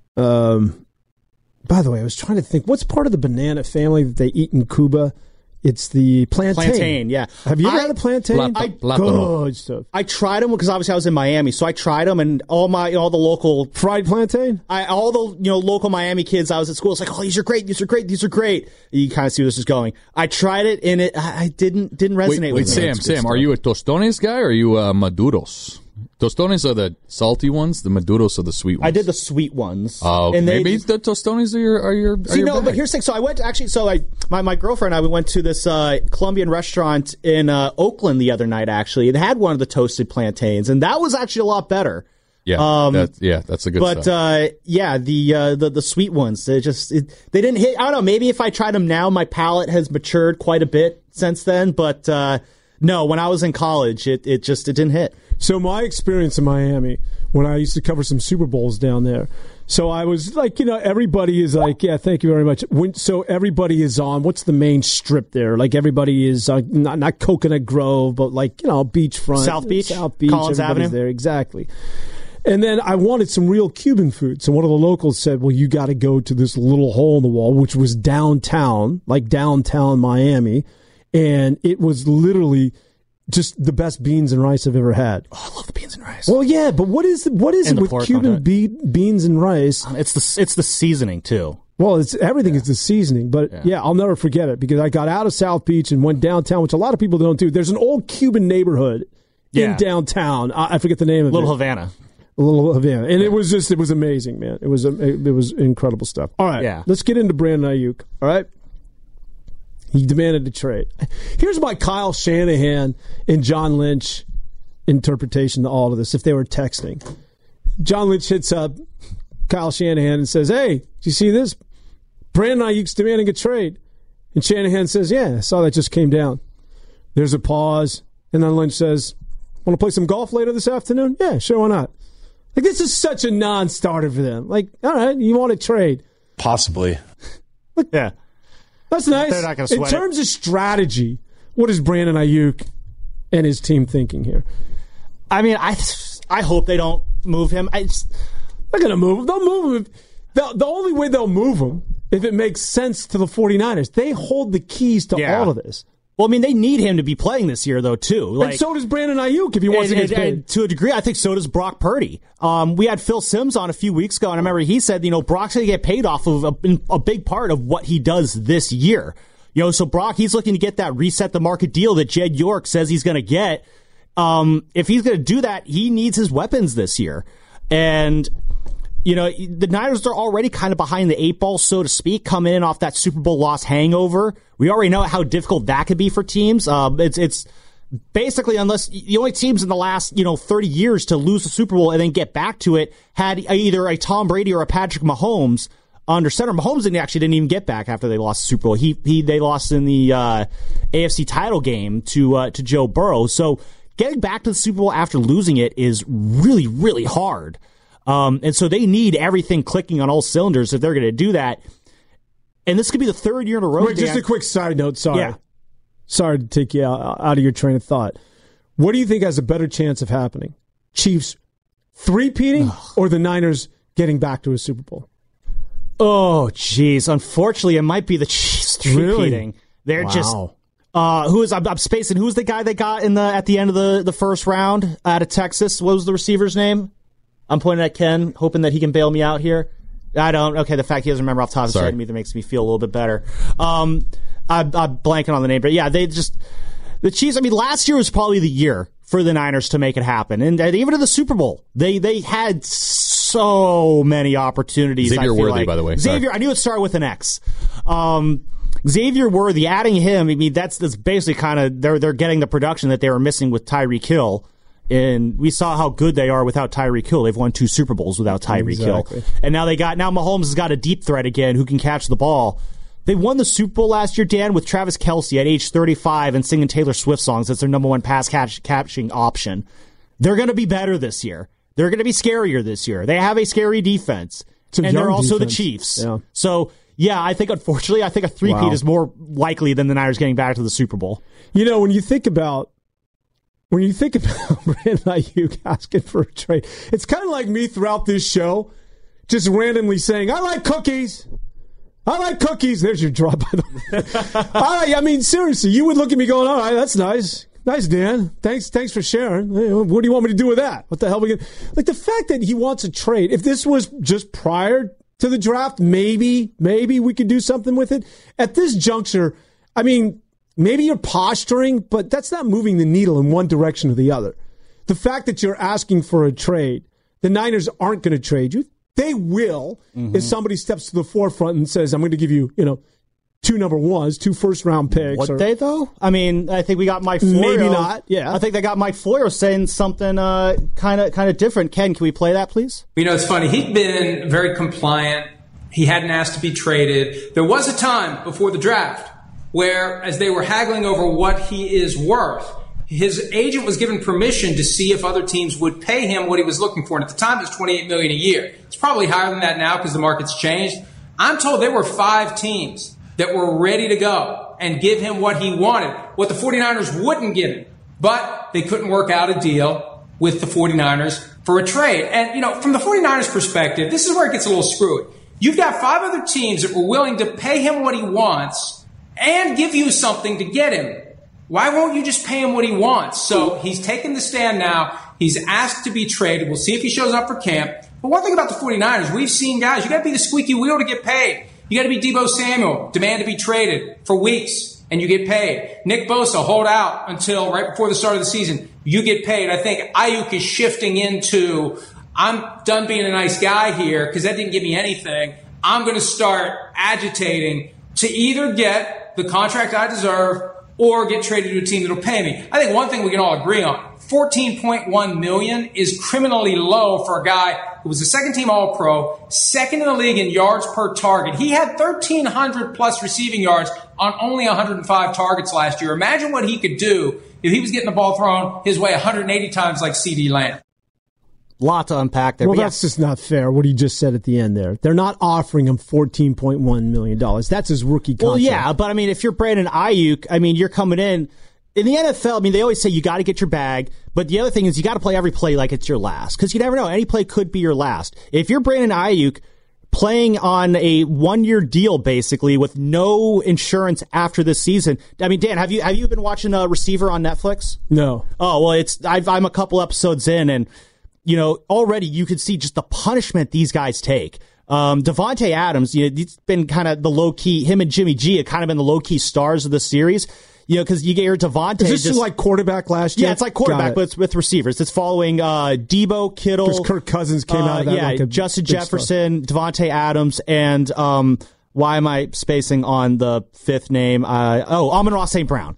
By the way, I was trying to think, what's part of the banana family that they eat in Cuba? It's the plantain. Plantain, yeah. Have you ever had a plantain? Good stuff. I tried them because obviously I was in Miami, so I tried them, and all the local fried plantain. All the local Miami kids I was at school. It's like, oh, these are great. You kind of see where this is going. I tried it, and I didn't resonate with me. Sam, are you a tostones guy or are you Maduros? Tostones are the salty ones. The Maduros are the sweet ones. I did the sweet ones. Oh, and maybe the tostones are your. But here's the thing. So I went my girlfriend and I, we went to this Colombian restaurant in Oakland the other night. Actually, it had one of the toasted plantains, and that was actually a lot better. Yeah, that's a good. But the sweet ones, they didn't hit. I don't know. Maybe if I tried them now, my palate has matured quite a bit since then. But no, when I was in college, it didn't hit. So my experience in Miami, when I used to cover some Super Bowls down there, so I was like, everybody is like, yeah, thank you very much. So everybody is on, what's the main strip there? Like everybody is not Coconut Grove, but like, beachfront. South Beach, everybody's Collins Avenue. There, exactly. And then I wanted some real Cuban food. So one of the locals said, well, you got to go to this little hole in the wall, which was downtown Miami. And it was literally just the best beans and rice I've ever had. Oh, I love the beans and rice. Well, yeah, but what is it with Cuban beans and rice? It's the seasoning too. Well, everything is the seasoning, but yeah, I'll never forget it because I got out of South Beach and went downtown, which a lot of people don't do. There's an old Cuban neighborhood in downtown. I forget the name of Little Havana. And it was amazing, man. It was incredible stuff. All right, let's get into Brandon Ayuk. All right. He demanded a trade. Here's my Kyle Shanahan and John Lynch interpretation to all of this, if they were texting. John Lynch hits up Kyle Shanahan and says, hey, do you see this? Brandon Ayuk's demanding a trade. And Shanahan says, yeah, I saw that just came down. There's a pause. And then Lynch says, want to play some golf later this afternoon? Yeah, sure, why not? Like, this is such a non-starter for them. Like, all right, you want to trade. Possibly. Look, yeah. That's nice. They're not going to sweat In terms of strategy, what is Brandon Ayuk and his team thinking here? I mean, I hope they don't move him. They're going to move him. They'll move him. The only way they'll move him, if it makes sense to the 49ers, they hold the keys to all of this. Well, I mean, they need him to be playing this year, though, too. And so does Brandon Ayuk if he wants to get paid. To a degree, I think so does Brock Purdy. We had Phil Simms on a few weeks ago, and I remember he said, Brock's going to get paid off of a big part of what he does this year. So Brock, he's looking to get that reset the market deal that Jed York says he's going to get. If he's going to do that, he needs his weapons this year. And the Niners are already kind of behind the eight ball, so to speak, coming in off that Super Bowl loss hangover. We already know how difficult that could be for teams. It's basically, unless the only teams in the last 30 years to lose the Super Bowl and then get back to it had either a Tom Brady or a Patrick Mahomes under center. Mahomes didn't even get back after they lost the Super Bowl. They lost in the AFC title game to Joe Burrow. So getting back to the Super Bowl after losing it is really, really hard. And so they need everything clicking on all cylinders if they're going to do that. And this could be the third year in a row. Wait, just a quick side note. Sorry. Yeah. Sorry to take you out of your train of thought. What do you think has a better chance of happening? Chiefs three-peating or the Niners getting back to a Super Bowl? Oh, jeez. Unfortunately, it might be the Chiefs three-peating. Really? They're just... I'm spacing. Who's the guy they got at the end of the first round out of Texas? What was the receiver's name? I'm pointing at Ken, hoping that he can bail me out here. I don't. Okay, the fact he doesn't remember off the top of his head either makes me feel a little bit better. I'm blanking on the name, but yeah, the Chiefs. I mean, last year was probably the year for the Niners to make it happen, and even in the Super Bowl, they had so many opportunities. Xavier Worthy, by the way. Xavier, I knew it started with an X. Xavier Worthy, adding him, I mean, that's basically kind of they're getting the production that they were missing with Tyreek Hill. And we saw how good they are without Tyreek Hill. They've won 2 Super Bowls without Tyreek Hill. And now Mahomes has got a deep threat again who can catch the ball. They won the Super Bowl last year, Dan, with Travis Kelce at age 35 and singing Taylor Swift songs. That's their number one pass catching option. They're going to be better this year. They're going to be scarier this year. They have a scary defense. And they're also the Chiefs. Yeah. So, yeah, I think, unfortunately, a three-peat is more likely than the Niners getting back to the Super Bowl. You know, when you think about Brandon Ayuk asking for a trade, it's kind of like me throughout this show just randomly saying, I like cookies. I like cookies. There's your drop, by the way. I mean, seriously, you would look at me going, all right, that's nice. Nice, Dan. Thanks for sharing. What do you want me to do with that? What the hell are we going to... Like, the fact that he wants a trade, if this was just prior to the draft, maybe we could do something with it. At this juncture, I mean, maybe you're posturing, but that's not moving the needle in one direction or the other. The fact that you're asking for a trade, the Niners aren't going to trade you. They will if somebody steps to the forefront and says, I'm going to give you, 2 number ones, 2 first-round picks. Would they, though? I mean, I think we got Mike Florio. Maybe not, yeah. I think they got Mike Florio saying something kind of different. Ken, can we play that, please? It's funny. He'd been very compliant. He hadn't asked to be traded. There was a time before the draft where, as they were haggling over what he is worth, his agent was given permission to see if other teams would pay him what he was looking for. And at the time, it was $28 million a year. It's probably higher than that now because the market's changed. I'm told there were 5 teams that were ready to go and give him what he wanted, what the 49ers wouldn't give him. But they couldn't work out a deal with the 49ers for a trade. And, from the 49ers perspective, this is where it gets a little screwy. You've got 5 other teams that were willing to pay him what he wants and give you something to get him. Why won't you just pay him what he wants? So he's taken the stand now. He's asked to be traded. We'll see if he shows up for camp. But one thing about the 49ers, we've seen guys, you got to be the squeaky wheel to get paid. You got to be Deebo Samuel, demand to be traded for weeks, and you get paid. Nick Bosa, hold out until right before the start of the season. You get paid. I think Ayuk is shifting into, I'm done being a nice guy here because that didn't give me anything. I'm going to start agitating to either get the contract I deserve or get traded to a team that'll pay me. I think one thing we can all agree on, $14.1 million is criminally low for a guy who was a second-team All-Pro, second in the league in yards per target. He had 1,300-plus receiving yards on only 105 targets last year. Imagine what he could do if he was getting the ball thrown his way 180 times like CeeDee Lamb. Lot to unpack there. Well, that's just not fair, what he just said at the end there. They're not offering him $14.1 million. That's his rookie contract. Well, yeah, but, if you're Brandon Ayuk, you're coming in the NFL, they always say you got to get your bag, but the other thing is you got to play every play like it's your last, because you never know. Any play could be your last. If you're Brandon Ayuk playing on a 1-year deal, basically, with no insurance after this season. Dan, have you been watching Receiver on Netflix? No. Oh, well, I'm a couple episodes in, and already you could see just the punishment these guys take. Davante Adams, he's been kind of the low-key, him and Jimmy G have kind of been the low-key stars of the series. Because you get your Davante. Is this like quarterback last year? Yeah, it's like quarterback, but it's with receivers. It's following Debo, Kittle. Because Kirk Cousins came out of that. Yeah, Justin Jefferson, Davante Adams, and why am I spacing on the 5th name? Amon-Ra St. Brown.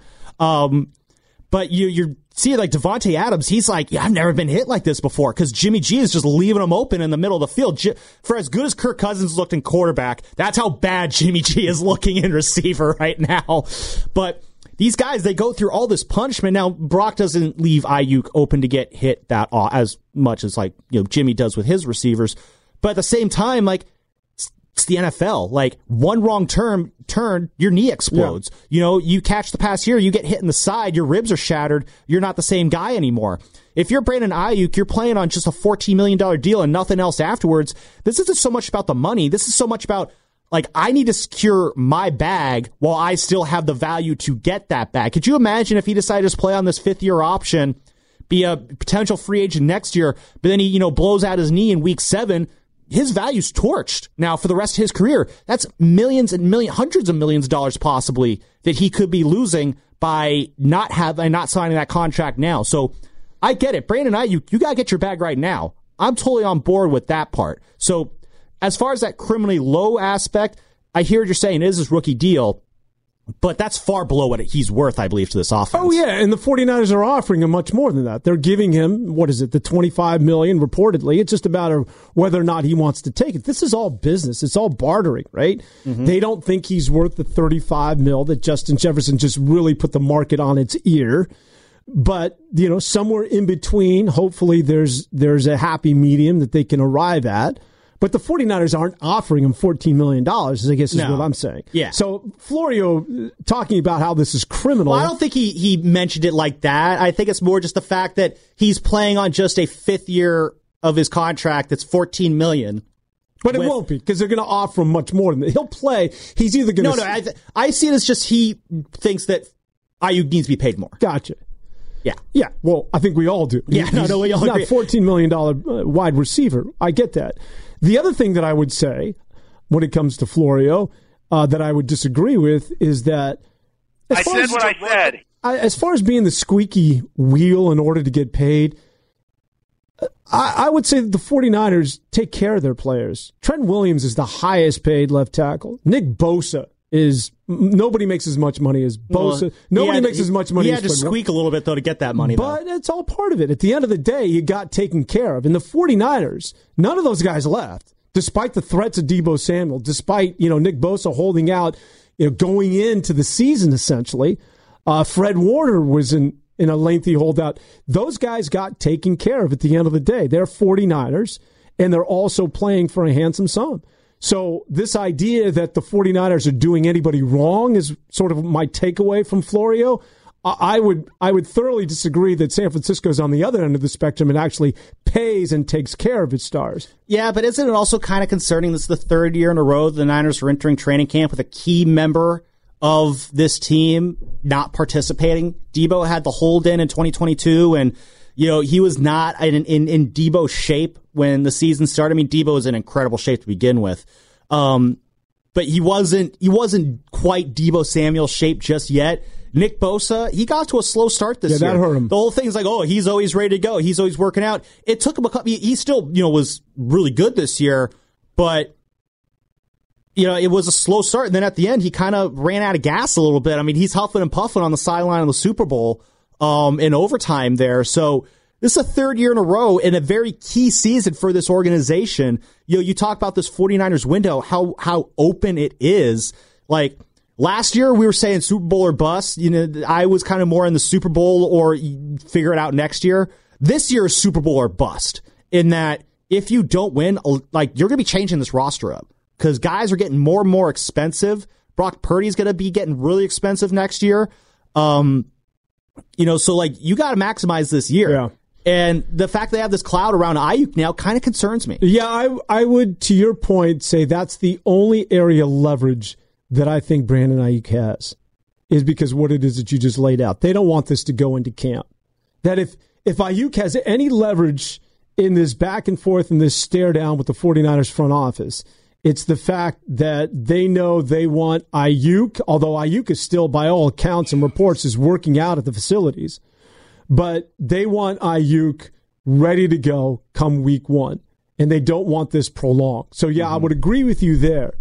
But you're seeing like Davante Adams, he's like, I've never been hit like this before because Jimmy G is just leaving him open in the middle of the field. For as good as Kirk Cousins looked in quarterback, that's how bad Jimmy G is looking in receiver right now. But these guys, they go through all this punishment. Now, Brock doesn't leave Ayuk open to get hit that as much as Jimmy does with his receivers. But at the same time, it's the NFL. One wrong turn, your knee explodes. Yeah. You catch the pass here, you get hit in the side, your ribs are shattered. You're not the same guy anymore. If you're Brandon Ayuk, you're playing on just a $14 million deal and nothing else afterwards. This isn't so much about the money. This is so much about I need to secure my bag while I still have the value to get that bag. Could you imagine if he decided to play on this 5th-year option, be a potential free agent next year, but then he, blows out his knee in week 7? His value's torched now for the rest of his career. That's millions and hundreds of millions of dollars possibly that he could be losing by not signing that contract now. So I get it. Brandon Ayuk, you got to get your bag right now. I'm totally on board with that part. So as far as that criminally low aspect, I hear what you're saying. It is his rookie deal, but that's far below what he's worth, I believe, to this offense. Oh, yeah, and the 49ers are offering him much more than that. They're giving him, the $25 million reportedly. It's just about whether or not he wants to take it. This is all business. It's all bartering, right? Mm-hmm. They don't think he's worth the $35 million that Justin Jefferson just really put the market on its ear. But, somewhere in between, hopefully there's a happy medium that they can arrive at. But the 49ers aren't offering him $14 million, I guess is what I'm saying. Yeah. So Florio talking about how this is criminal. Well, I don't think he mentioned it like that. I think it's more just the fact that he's playing on just a 5th year of his contract that's $14 million. But it won't be, because they're going to offer him much more than that. He'll play. He's either going to... No, I see it as just he thinks that Ayuk needs to be paid more. Gotcha. Yeah. Yeah, well, I think we all do. Yeah, we all agree. He's not $14 million wide receiver. I get that. The other thing that I would say when it comes to Florio that I would disagree with is that... I said what I said. As far as being the squeaky wheel in order to get paid, I would say that the 49ers take care of their players. Trent Williams is the highest paid left tackle. Nick Bosa is... Nobody makes as much money as Bosa. Well, Nobody makes as much money as... He had to squeak a little bit, though, to get that money, But it's all part of it. At the end of the day, you got taken care of. And the 49ers, none of those guys left, despite the threats of Deebo Samuel, despite, Nick Bosa holding out, going into the season, essentially. Fred Warner was in a lengthy holdout. Those guys got taken care of at the end of the day. They're 49ers, and they're also playing for a handsome sum. So this idea that the 49ers are doing anybody wrong is sort of my takeaway from Florio. I would thoroughly disagree that San Francisco's on the other end of the spectrum and actually pays and takes care of its stars. Yeah, but isn't it also kind of concerning this is the 3rd year in a row the Niners are entering training camp with a key member of this team not participating? Deebo had the hold in 2022, and he was not in Deebo shape when the season started. I mean, Deebo was in incredible shape to begin with. But he wasn't quite Deebo Samuel shape just yet. Nick Bosa, he got to a slow start this year. Yeah, that hurt him. The whole thing's like, he's always ready to go. He's always working out. It took him a couple, he still, was really good this year, but it was a slow start. And then at the end, he kind of ran out of gas a little bit. I mean, he's huffing and puffing on the sideline of the Super Bowl, in overtime there. So, this is a 3rd year in a row in a very key season for this organization. You talk about this 49ers window, how open it is. Like, last year we were saying Super Bowl or bust. I was kind of more in the Super Bowl or figure it out next year. This year is Super Bowl or bust, in that if you don't win, like, you're going to be changing this roster up because guys are getting more and more expensive. Brock Purdy's going to be getting really expensive next year. So, like, you got to maximize this year. Yeah. And the fact they have this cloud around Ayuk now kind of concerns me. Yeah, I would, to your point, say that's the only area of leverage that I think Brandon Ayuk has, is because what it is that you just laid out. They don't want this to go into camp. That if Ayuk has any leverage in this back and forth and this stare down with the 49ers front office, it's the fact that they know they want Ayuk, although Ayuk is still, by all accounts and reports, is working out at the facilities. But they want Ayuk ready to go come week 1, and they don't want this prolonged. So, yeah, I would agree with you there.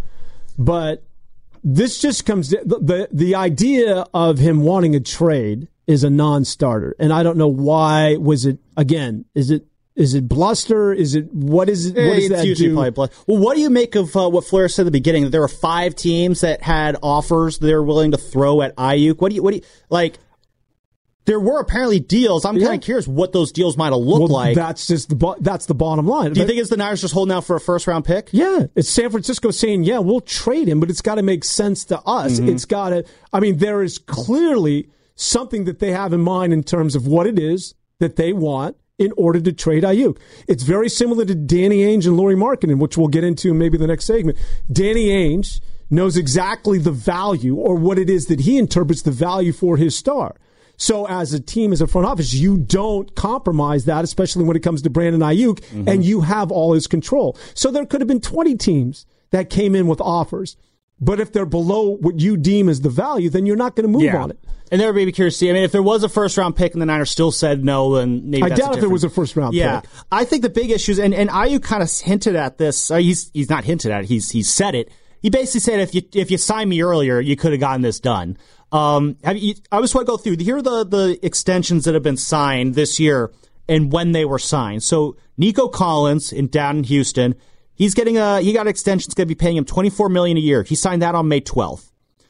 But this just comes the idea of him wanting a trade is a non-starter, and I don't know why. Was it, again, is it bluster? What is it? What does that usually do? Probably bluster. Well, what do you make of what Flair said at the beginning? That there were 5 teams that had offers they were willing to throw at Ayuk. What do you like? There were apparently deals. I'm kind of curious what those deals might have looked like. That's just that's the bottom line. Do you think it's the Niners just holding out for a first-round pick? Yeah. It's San Francisco saying, yeah, we'll trade him, but it's got to make sense to us. Mm-hmm. It's got to, there is clearly something that they have in mind in terms of what it is that they want in order to trade Ayuk. It's very similar to Danny Ainge and Lauri Markkanen, which we'll get into in maybe the next segment. Danny Ainge knows exactly the value, or what it is that he interprets the value for his star. So as a team, as a front office, you don't compromise that, especially when it comes to Brandon Ayuk, and you have all his control. So there could have been 20 teams that came in with offers. But if they're below what you deem as the value, then you're not going to move on it. And everybody be curious to see. If there was a first-round pick and the Niners still said no, then maybe that's doubt if there was a first-round pick. I think the big issues, and Ayuk kind of hinted at this. He's not hinted at it. He's said it. He basically said, if you signed me earlier, you could have gotten this done. I just want to go through. Here are the extensions that have been signed this year and when they were signed. So Nico Collins down in Houston, he got an extension that's going to be paying him $24 million a year. He signed that on May 12th.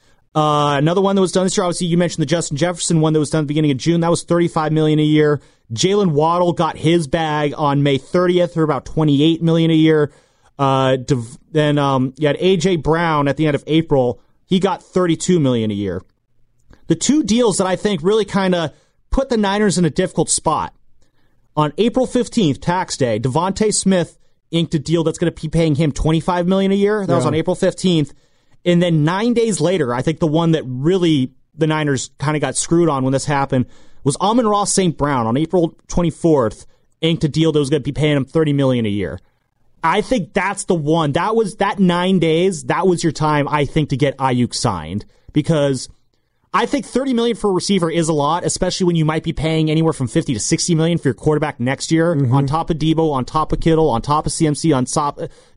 Another one that was done this year, obviously you mentioned the Justin Jefferson one that was done at the beginning of June. That was $35 million a year. Jalen Waddle got his bag on May 30th for about $28 million a year. Then you had A.J. Brown at the end of April. He got $32 million a year. The two deals that I think really kind of put the Niners in a difficult spot. On April 15th, tax day, Devontae Smith inked a deal that's going to be paying him $25 million a year. That was on April 15th. And then 9 days later, I think the one that really the Niners kind of got screwed on when this happened was Amon-Ra St. Brown on April 24th, inked a deal that was going to be paying him $30 million a year. I think that's the one. That 9 days, that was your time, I think, to get Ayuk signed. Because I think $30 million for a receiver is a lot, especially when you might be paying anywhere from $50 to $60 million for your quarterback next year, on top of Debo, on top of Kittle, on top of CMC, on top.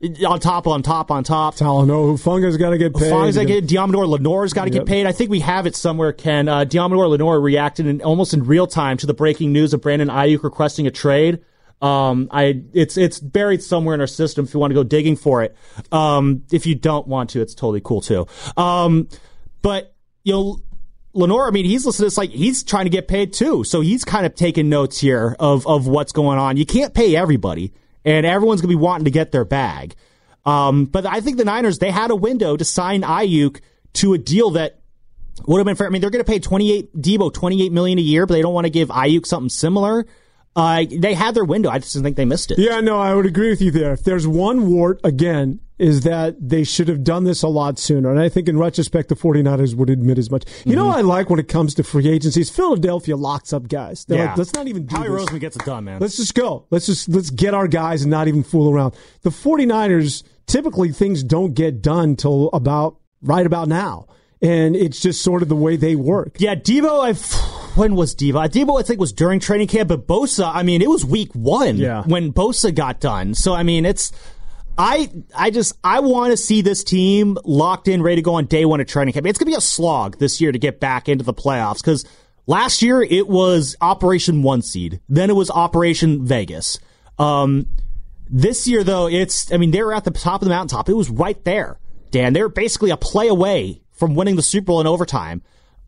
Talanoa Hufanga's got to get paid. Deommodore Lenoir's got to get paid. I think we have it somewhere, Ken. Deommodore Lenoir reacted almost in real time to the breaking news of Brandon Ayuk requesting a trade. It's buried somewhere in our system if you want to go digging for it. If you don't want to, it's totally cool too. But, Lenoir, I mean, he's listening to this like he's trying to get paid too. So he's kind of taking notes here of what's going on. You can't pay everybody, and everyone's going to be wanting to get their bag. But I think the Niners, they had a window to sign Ayuk to a deal that would have been fair. I mean, they're going to pay Debo $28 million a year, but they don't want to give Ayuk something similar. They had their window. I just think they missed it. Yeah, no, I would agree with you there. If there's one wart, again, is that they should have done this a lot sooner. And I think in retrospect, the 49ers would admit as much. You know what I like when it comes to free agencies? Philadelphia locks up guys. They're like, let's not even do Howie this. Roseman gets it done, man. Let's just go. Let's get our guys and not even fool around. The 49ers, typically things don't get done till right about now. And it's just sort of the way they work. Yeah, Debo, when was Debo? Debo, I think, was during training camp, but Bosa, I mean, it was week 1 when Bosa got done. So, I mean, I want to see this team locked in, ready to go on day 1 of training camp. It's going to be a slog this year to get back into the playoffs because last year it was Operation 1 seed. Then it was Operation Vegas. This year, though, they were at the top of the mountaintop. It was right there, Dan. They were basically a play away from winning the Super Bowl in overtime.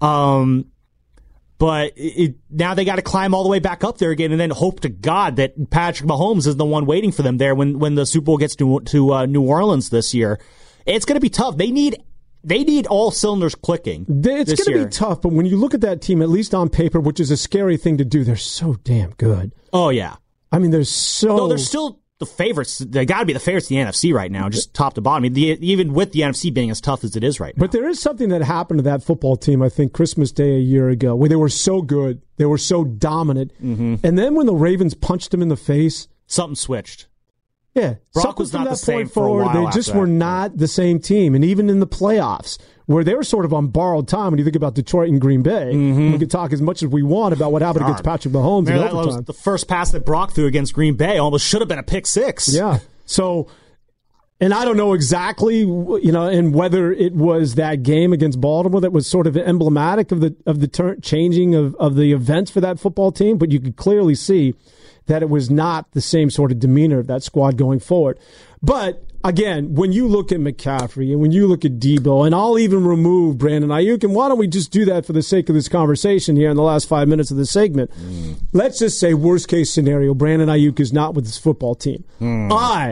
But now they got to climb all the way back up there again and then hope to God that Patrick Mahomes is the one waiting for them there when the Super Bowl gets to New Orleans this year. It's going to be tough. They need all cylinders clicking. It's going to be tough, but when you look at that team, at least on paper, which is a scary thing to do, they're so damn good. Oh, yeah. I mean, they're still the favorites. They got to be the favorites in the NFC right now, just top to bottom. I mean, even with the NFC being as tough as it is right now. But there is something that happened to that football team, I think, Christmas Day a year ago, where they were so good, they were so dominant, and then when the Ravens punched them in the face, something switched. Yeah, Brock was not the same for a while. They just were not the same team, and even in the playoffs, where they were sort of on borrowed time. When you think about Detroit and Green Bay, we can talk as much as we want about what happened against Patrick Mahomes in overtime. Was the first pass that Brock threw against Green Bay almost should have been a pick six. Yeah. So, and I don't know exactly, and whether it was that game against Baltimore that was sort of emblematic of the changing of the events for that football team, but you could clearly see that it was not the same sort of demeanor of that squad going forward. But again, when you look at McCaffrey and when you look at Debo, and I'll even remove Brandon Ayuk, and why don't we just do that for the sake of this conversation here in the last 5 minutes of the segment? Let's just say worst case scenario, Brandon Ayuk is not with his football team. And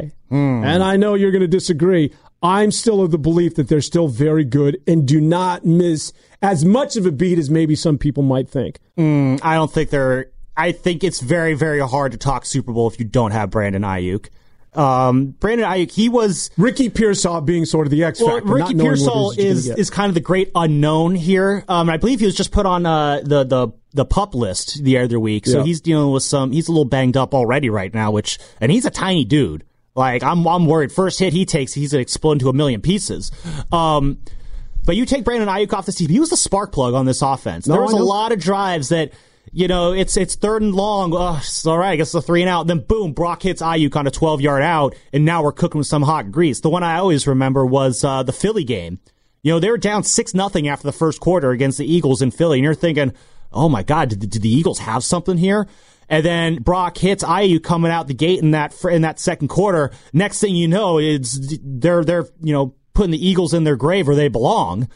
I know you're going to disagree, I'm still of the belief that they're still very good and do not miss as much of a beat as maybe some people might think. I don't think I think it's very, very hard to talk Super Bowl if you don't have Brandon Ayuk. Brandon Ayuk, he was Ricky Pearsall being sort of the X factor. Ricky Pearsall is kind of the great unknown here. I believe he was just put on the PUP list the other week, so he's dealing with he's a little banged up already right now. And he's a tiny dude. Like I'm worried. First hit he takes, he's gonna explode into a million pieces. But you take Brandon Ayuk off this team, he was the spark plug on this offense. There was a lot of drives that. It's third and long. Oh, all right, I guess it's a 3-and-out. Then boom, Brock hits Ayuk on a 12-yard out, and now we're cooking with some hot grease. The one I always remember was the Philly game. They were down 6-0 after the first quarter against the Eagles in Philly, and you're thinking, oh my God, did the Eagles have something here? And then Brock hits Ayuk coming out the gate in that second quarter. Next thing you know, they're putting the Eagles in their grave where they belong.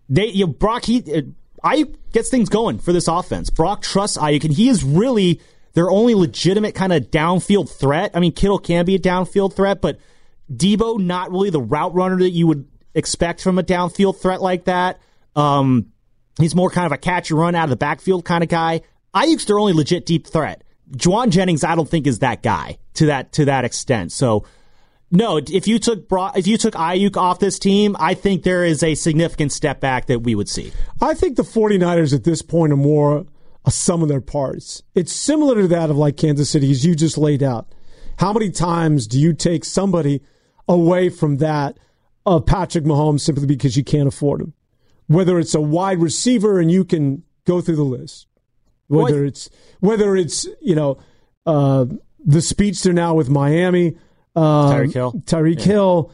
Ayuk gets things going for this offense. Brock trusts Ayuk, and he is really their only legitimate kind of downfield threat. I mean, Kittle can be a downfield threat, but Debo, not really the route runner that you would expect from a downfield threat like that. He's more kind of a catch and run out of the backfield kind of guy. Ayuk's their only legit deep threat. Juwan Jennings, I don't think is that guy to that extent. So, no, if you took Ayuk off this team, I think there is a significant step back that we would see. I think the 49ers at this point are more a sum of their parts. It's similar to that of like Kansas City, as you just laid out. How many times do you take somebody away from that of Patrick Mahomes simply because you can't afford him? Whether it's a wide receiver, and you can go through the list. Whether it's the speedster now with Miami, Tyreek Hill,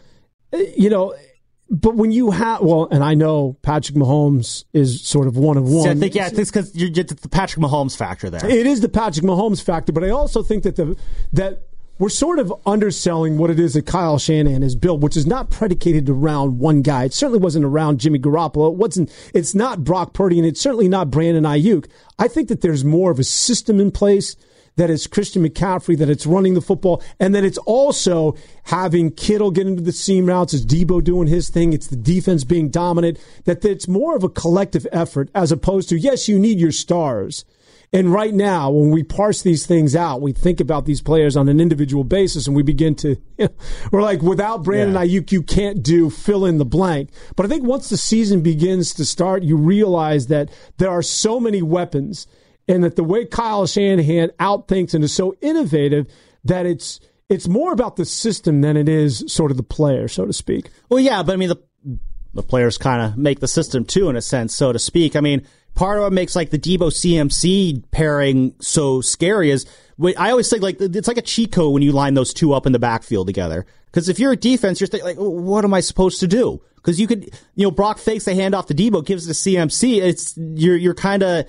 but when you have, and I know Patrick Mahomes is sort of one of one. So I think, it's because it's the Patrick Mahomes factor there. It is the Patrick Mahomes factor, but I also think that we're sort of underselling what it is that Kyle Shanahan has built, which is not predicated around one guy. It certainly wasn't around Jimmy Garoppolo. It's not Brock Purdy, and it's certainly not Brandon Ayuk. I think that there's more of a system in place, that it's Christian McCaffrey, that it's running the football, and that it's also having Kittle get into the seam routes, as Debo doing his thing. It's the defense being dominant, that it's more of a collective effort as opposed to, yes, you need your stars. And right now, when we parse these things out, we think about these players on an individual basis, and we begin to, we're like, without Brandon Ayuk, you can't do fill in the blank. But I think once the season begins to start, you realize that there are so many weapons, and that the way Kyle Shanahan outthinks and is so innovative that it's more about the system than it is sort of the player, so to speak. Well, yeah, but I mean, the players kind of make the system too, in a sense, so to speak. I mean, part of what makes like the Debo CMC pairing so scary is, I always think like it's like a cheat code when you line those two up in the backfield together. Because if you're a defense, you're thinking like, what am I supposed to do? Because you could, Brock fakes the handoff to Debo, gives it to CMC. You're kind of,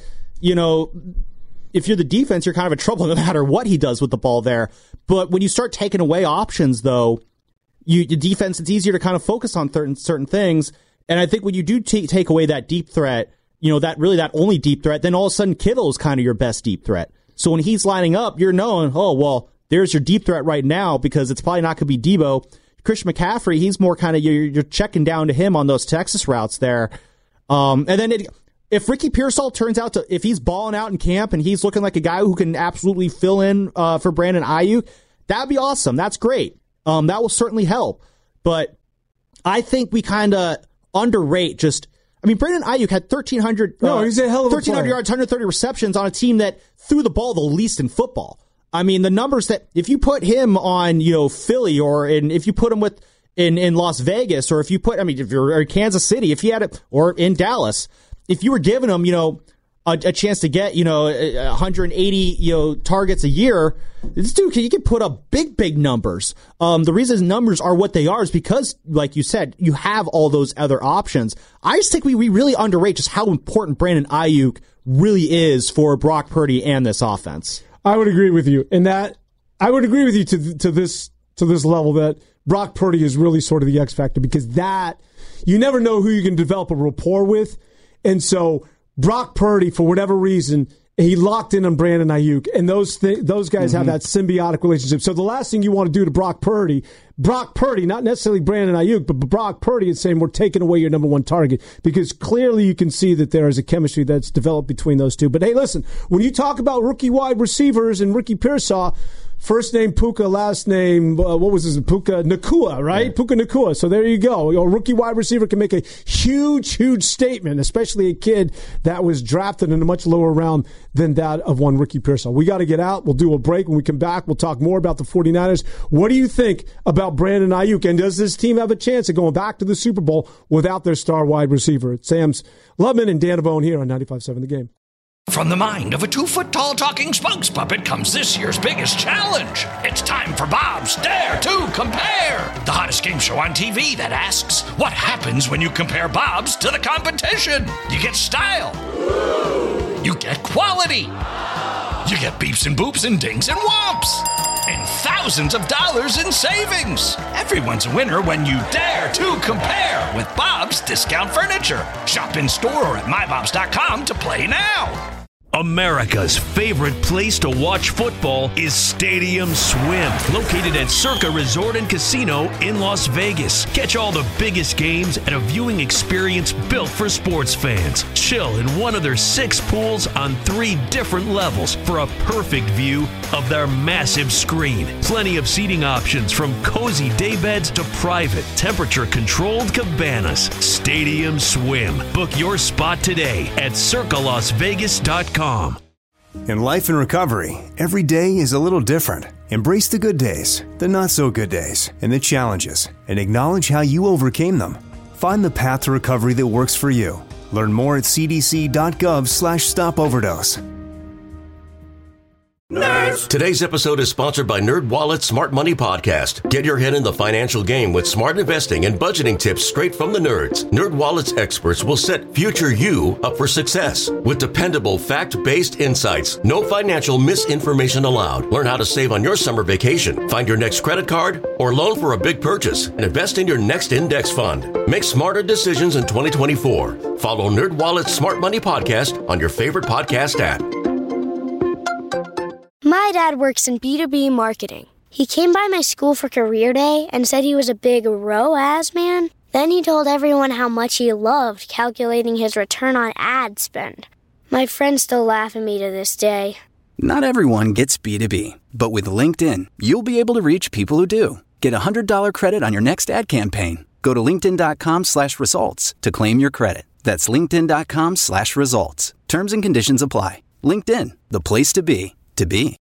if you're the defense, you're kind of in trouble no matter what he does with the ball there. But when you start taking away options, though, the defense, it's easier to kind of focus on certain things. And I think when you do take away that deep threat, that only deep threat, then all of a sudden Kittle is kind of your best deep threat. So when he's lining up, you're knowing, there's your deep threat right now, because it's probably not going to be Debo. Christian McCaffrey, he's more kind of, you're checking down to him on those Texas routes there. And then if Ricky Pearsall turns out if he's balling out in camp and he's looking like a guy who can absolutely fill in for Brandon Ayuk, that'd be awesome. That's great. That will certainly help. But I think we kind of underrate Brandon Ayuk had 1,300 he's a hell of a 1,300 yards, 130 receptions on a team that threw the ball the least in football. I mean, the numbers that if you put him on, Philly, or if you put him in Las Vegas, or if you're in Kansas City, if he had it, or in Dallas, if you were giving him, a chance to get, 180, targets a year, this dude, he can put up big numbers. The reason his numbers are what they are is because, like you said, you have all those other options. I just think we really underrate just how important Brandon Ayuk really is for Brock Purdy and this offense. I would agree with you in that. I would agree with you to this level that Brock Purdy is really sort of the X factor, because that you never know who you can develop a rapport with. And so Brock Purdy, for whatever reason, he locked in on Brandon Ayuk, and those guys have that symbiotic relationship. So the last thing you want to do to Brock Purdy, not necessarily Brandon Ayuk, but Brock Purdy, is saying we're taking away your number one target, because clearly you can see that there is a chemistry that's developed between those two. But hey, listen, when you talk about rookie wide receivers and Ricky Pearsall, first name Puka, last name, Puka Nacua, right? Yeah. Puka Nacua. So there you go. A rookie wide receiver can make a huge statement, especially a kid that was drafted in a much lower round than that of one Ricky Pearsall. We got to get out. We'll do a break. When we come back, we'll talk more about the 49ers. What do you think about Brandon Ayuk? And does this team have a chance of going back to the Super Bowl without their star wide receiver? It's Sam's Lubman and Dan Avone here on 95.7 The Game. From the mind of a 2-foot-tall talking spokes puppet comes this year's biggest challenge. It's time for Bob's Dare to Compare, the hottest game show on TV that asks, what happens when you compare Bob's to the competition? You get style. You get quality. You get beeps and boops and dings and whomps. And thousands of dollars in savings. Everyone's a winner when you dare to compare with Bob's Discount Furniture. Shop in store or at mybobs.com to play now. America's favorite place to watch football is Stadium Swim, located at Circa Resort and Casino in Las Vegas. Catch all the biggest games at a viewing experience built for sports fans. Chill in one of their 6 pools on 3 different levels for a perfect view of their massive screen. Plenty of seating options from cozy daybeds to private, temperature-controlled cabanas. Stadium Swim. Book your spot today at circalasvegas.com. In life and recovery, every day is a little different. Embrace the good days, the not so good days, and the challenges, and acknowledge how you overcame them. Find the path to recovery that works for you. Learn more at cdc.gov/stopoverdose. Nerds. Today's episode is sponsored by NerdWallet's Smart Money Podcast. Get your head in the financial game with smart investing and budgeting tips straight from the nerds. NerdWallet's experts will set future you up for success with dependable, fact-based insights. No financial misinformation allowed. Learn how to save on your summer vacation, find your next credit card or loan for a big purchase, and invest in your next index fund. Make smarter decisions in 2024. Follow NerdWallet's Smart Money Podcast on your favorite podcast app. My dad works in B2B marketing. He came by my school for career day and said he was a big ROAS man. Then he told everyone how much he loved calculating his return on ad spend. My friends still laugh at me to this day. Not everyone gets B2B, but with LinkedIn, you'll be able to reach people who do. Get a $100 credit on your next ad campaign. Go to linkedin.com/results to claim your credit. That's linkedin.com/results. Terms and conditions apply. LinkedIn, the place to be.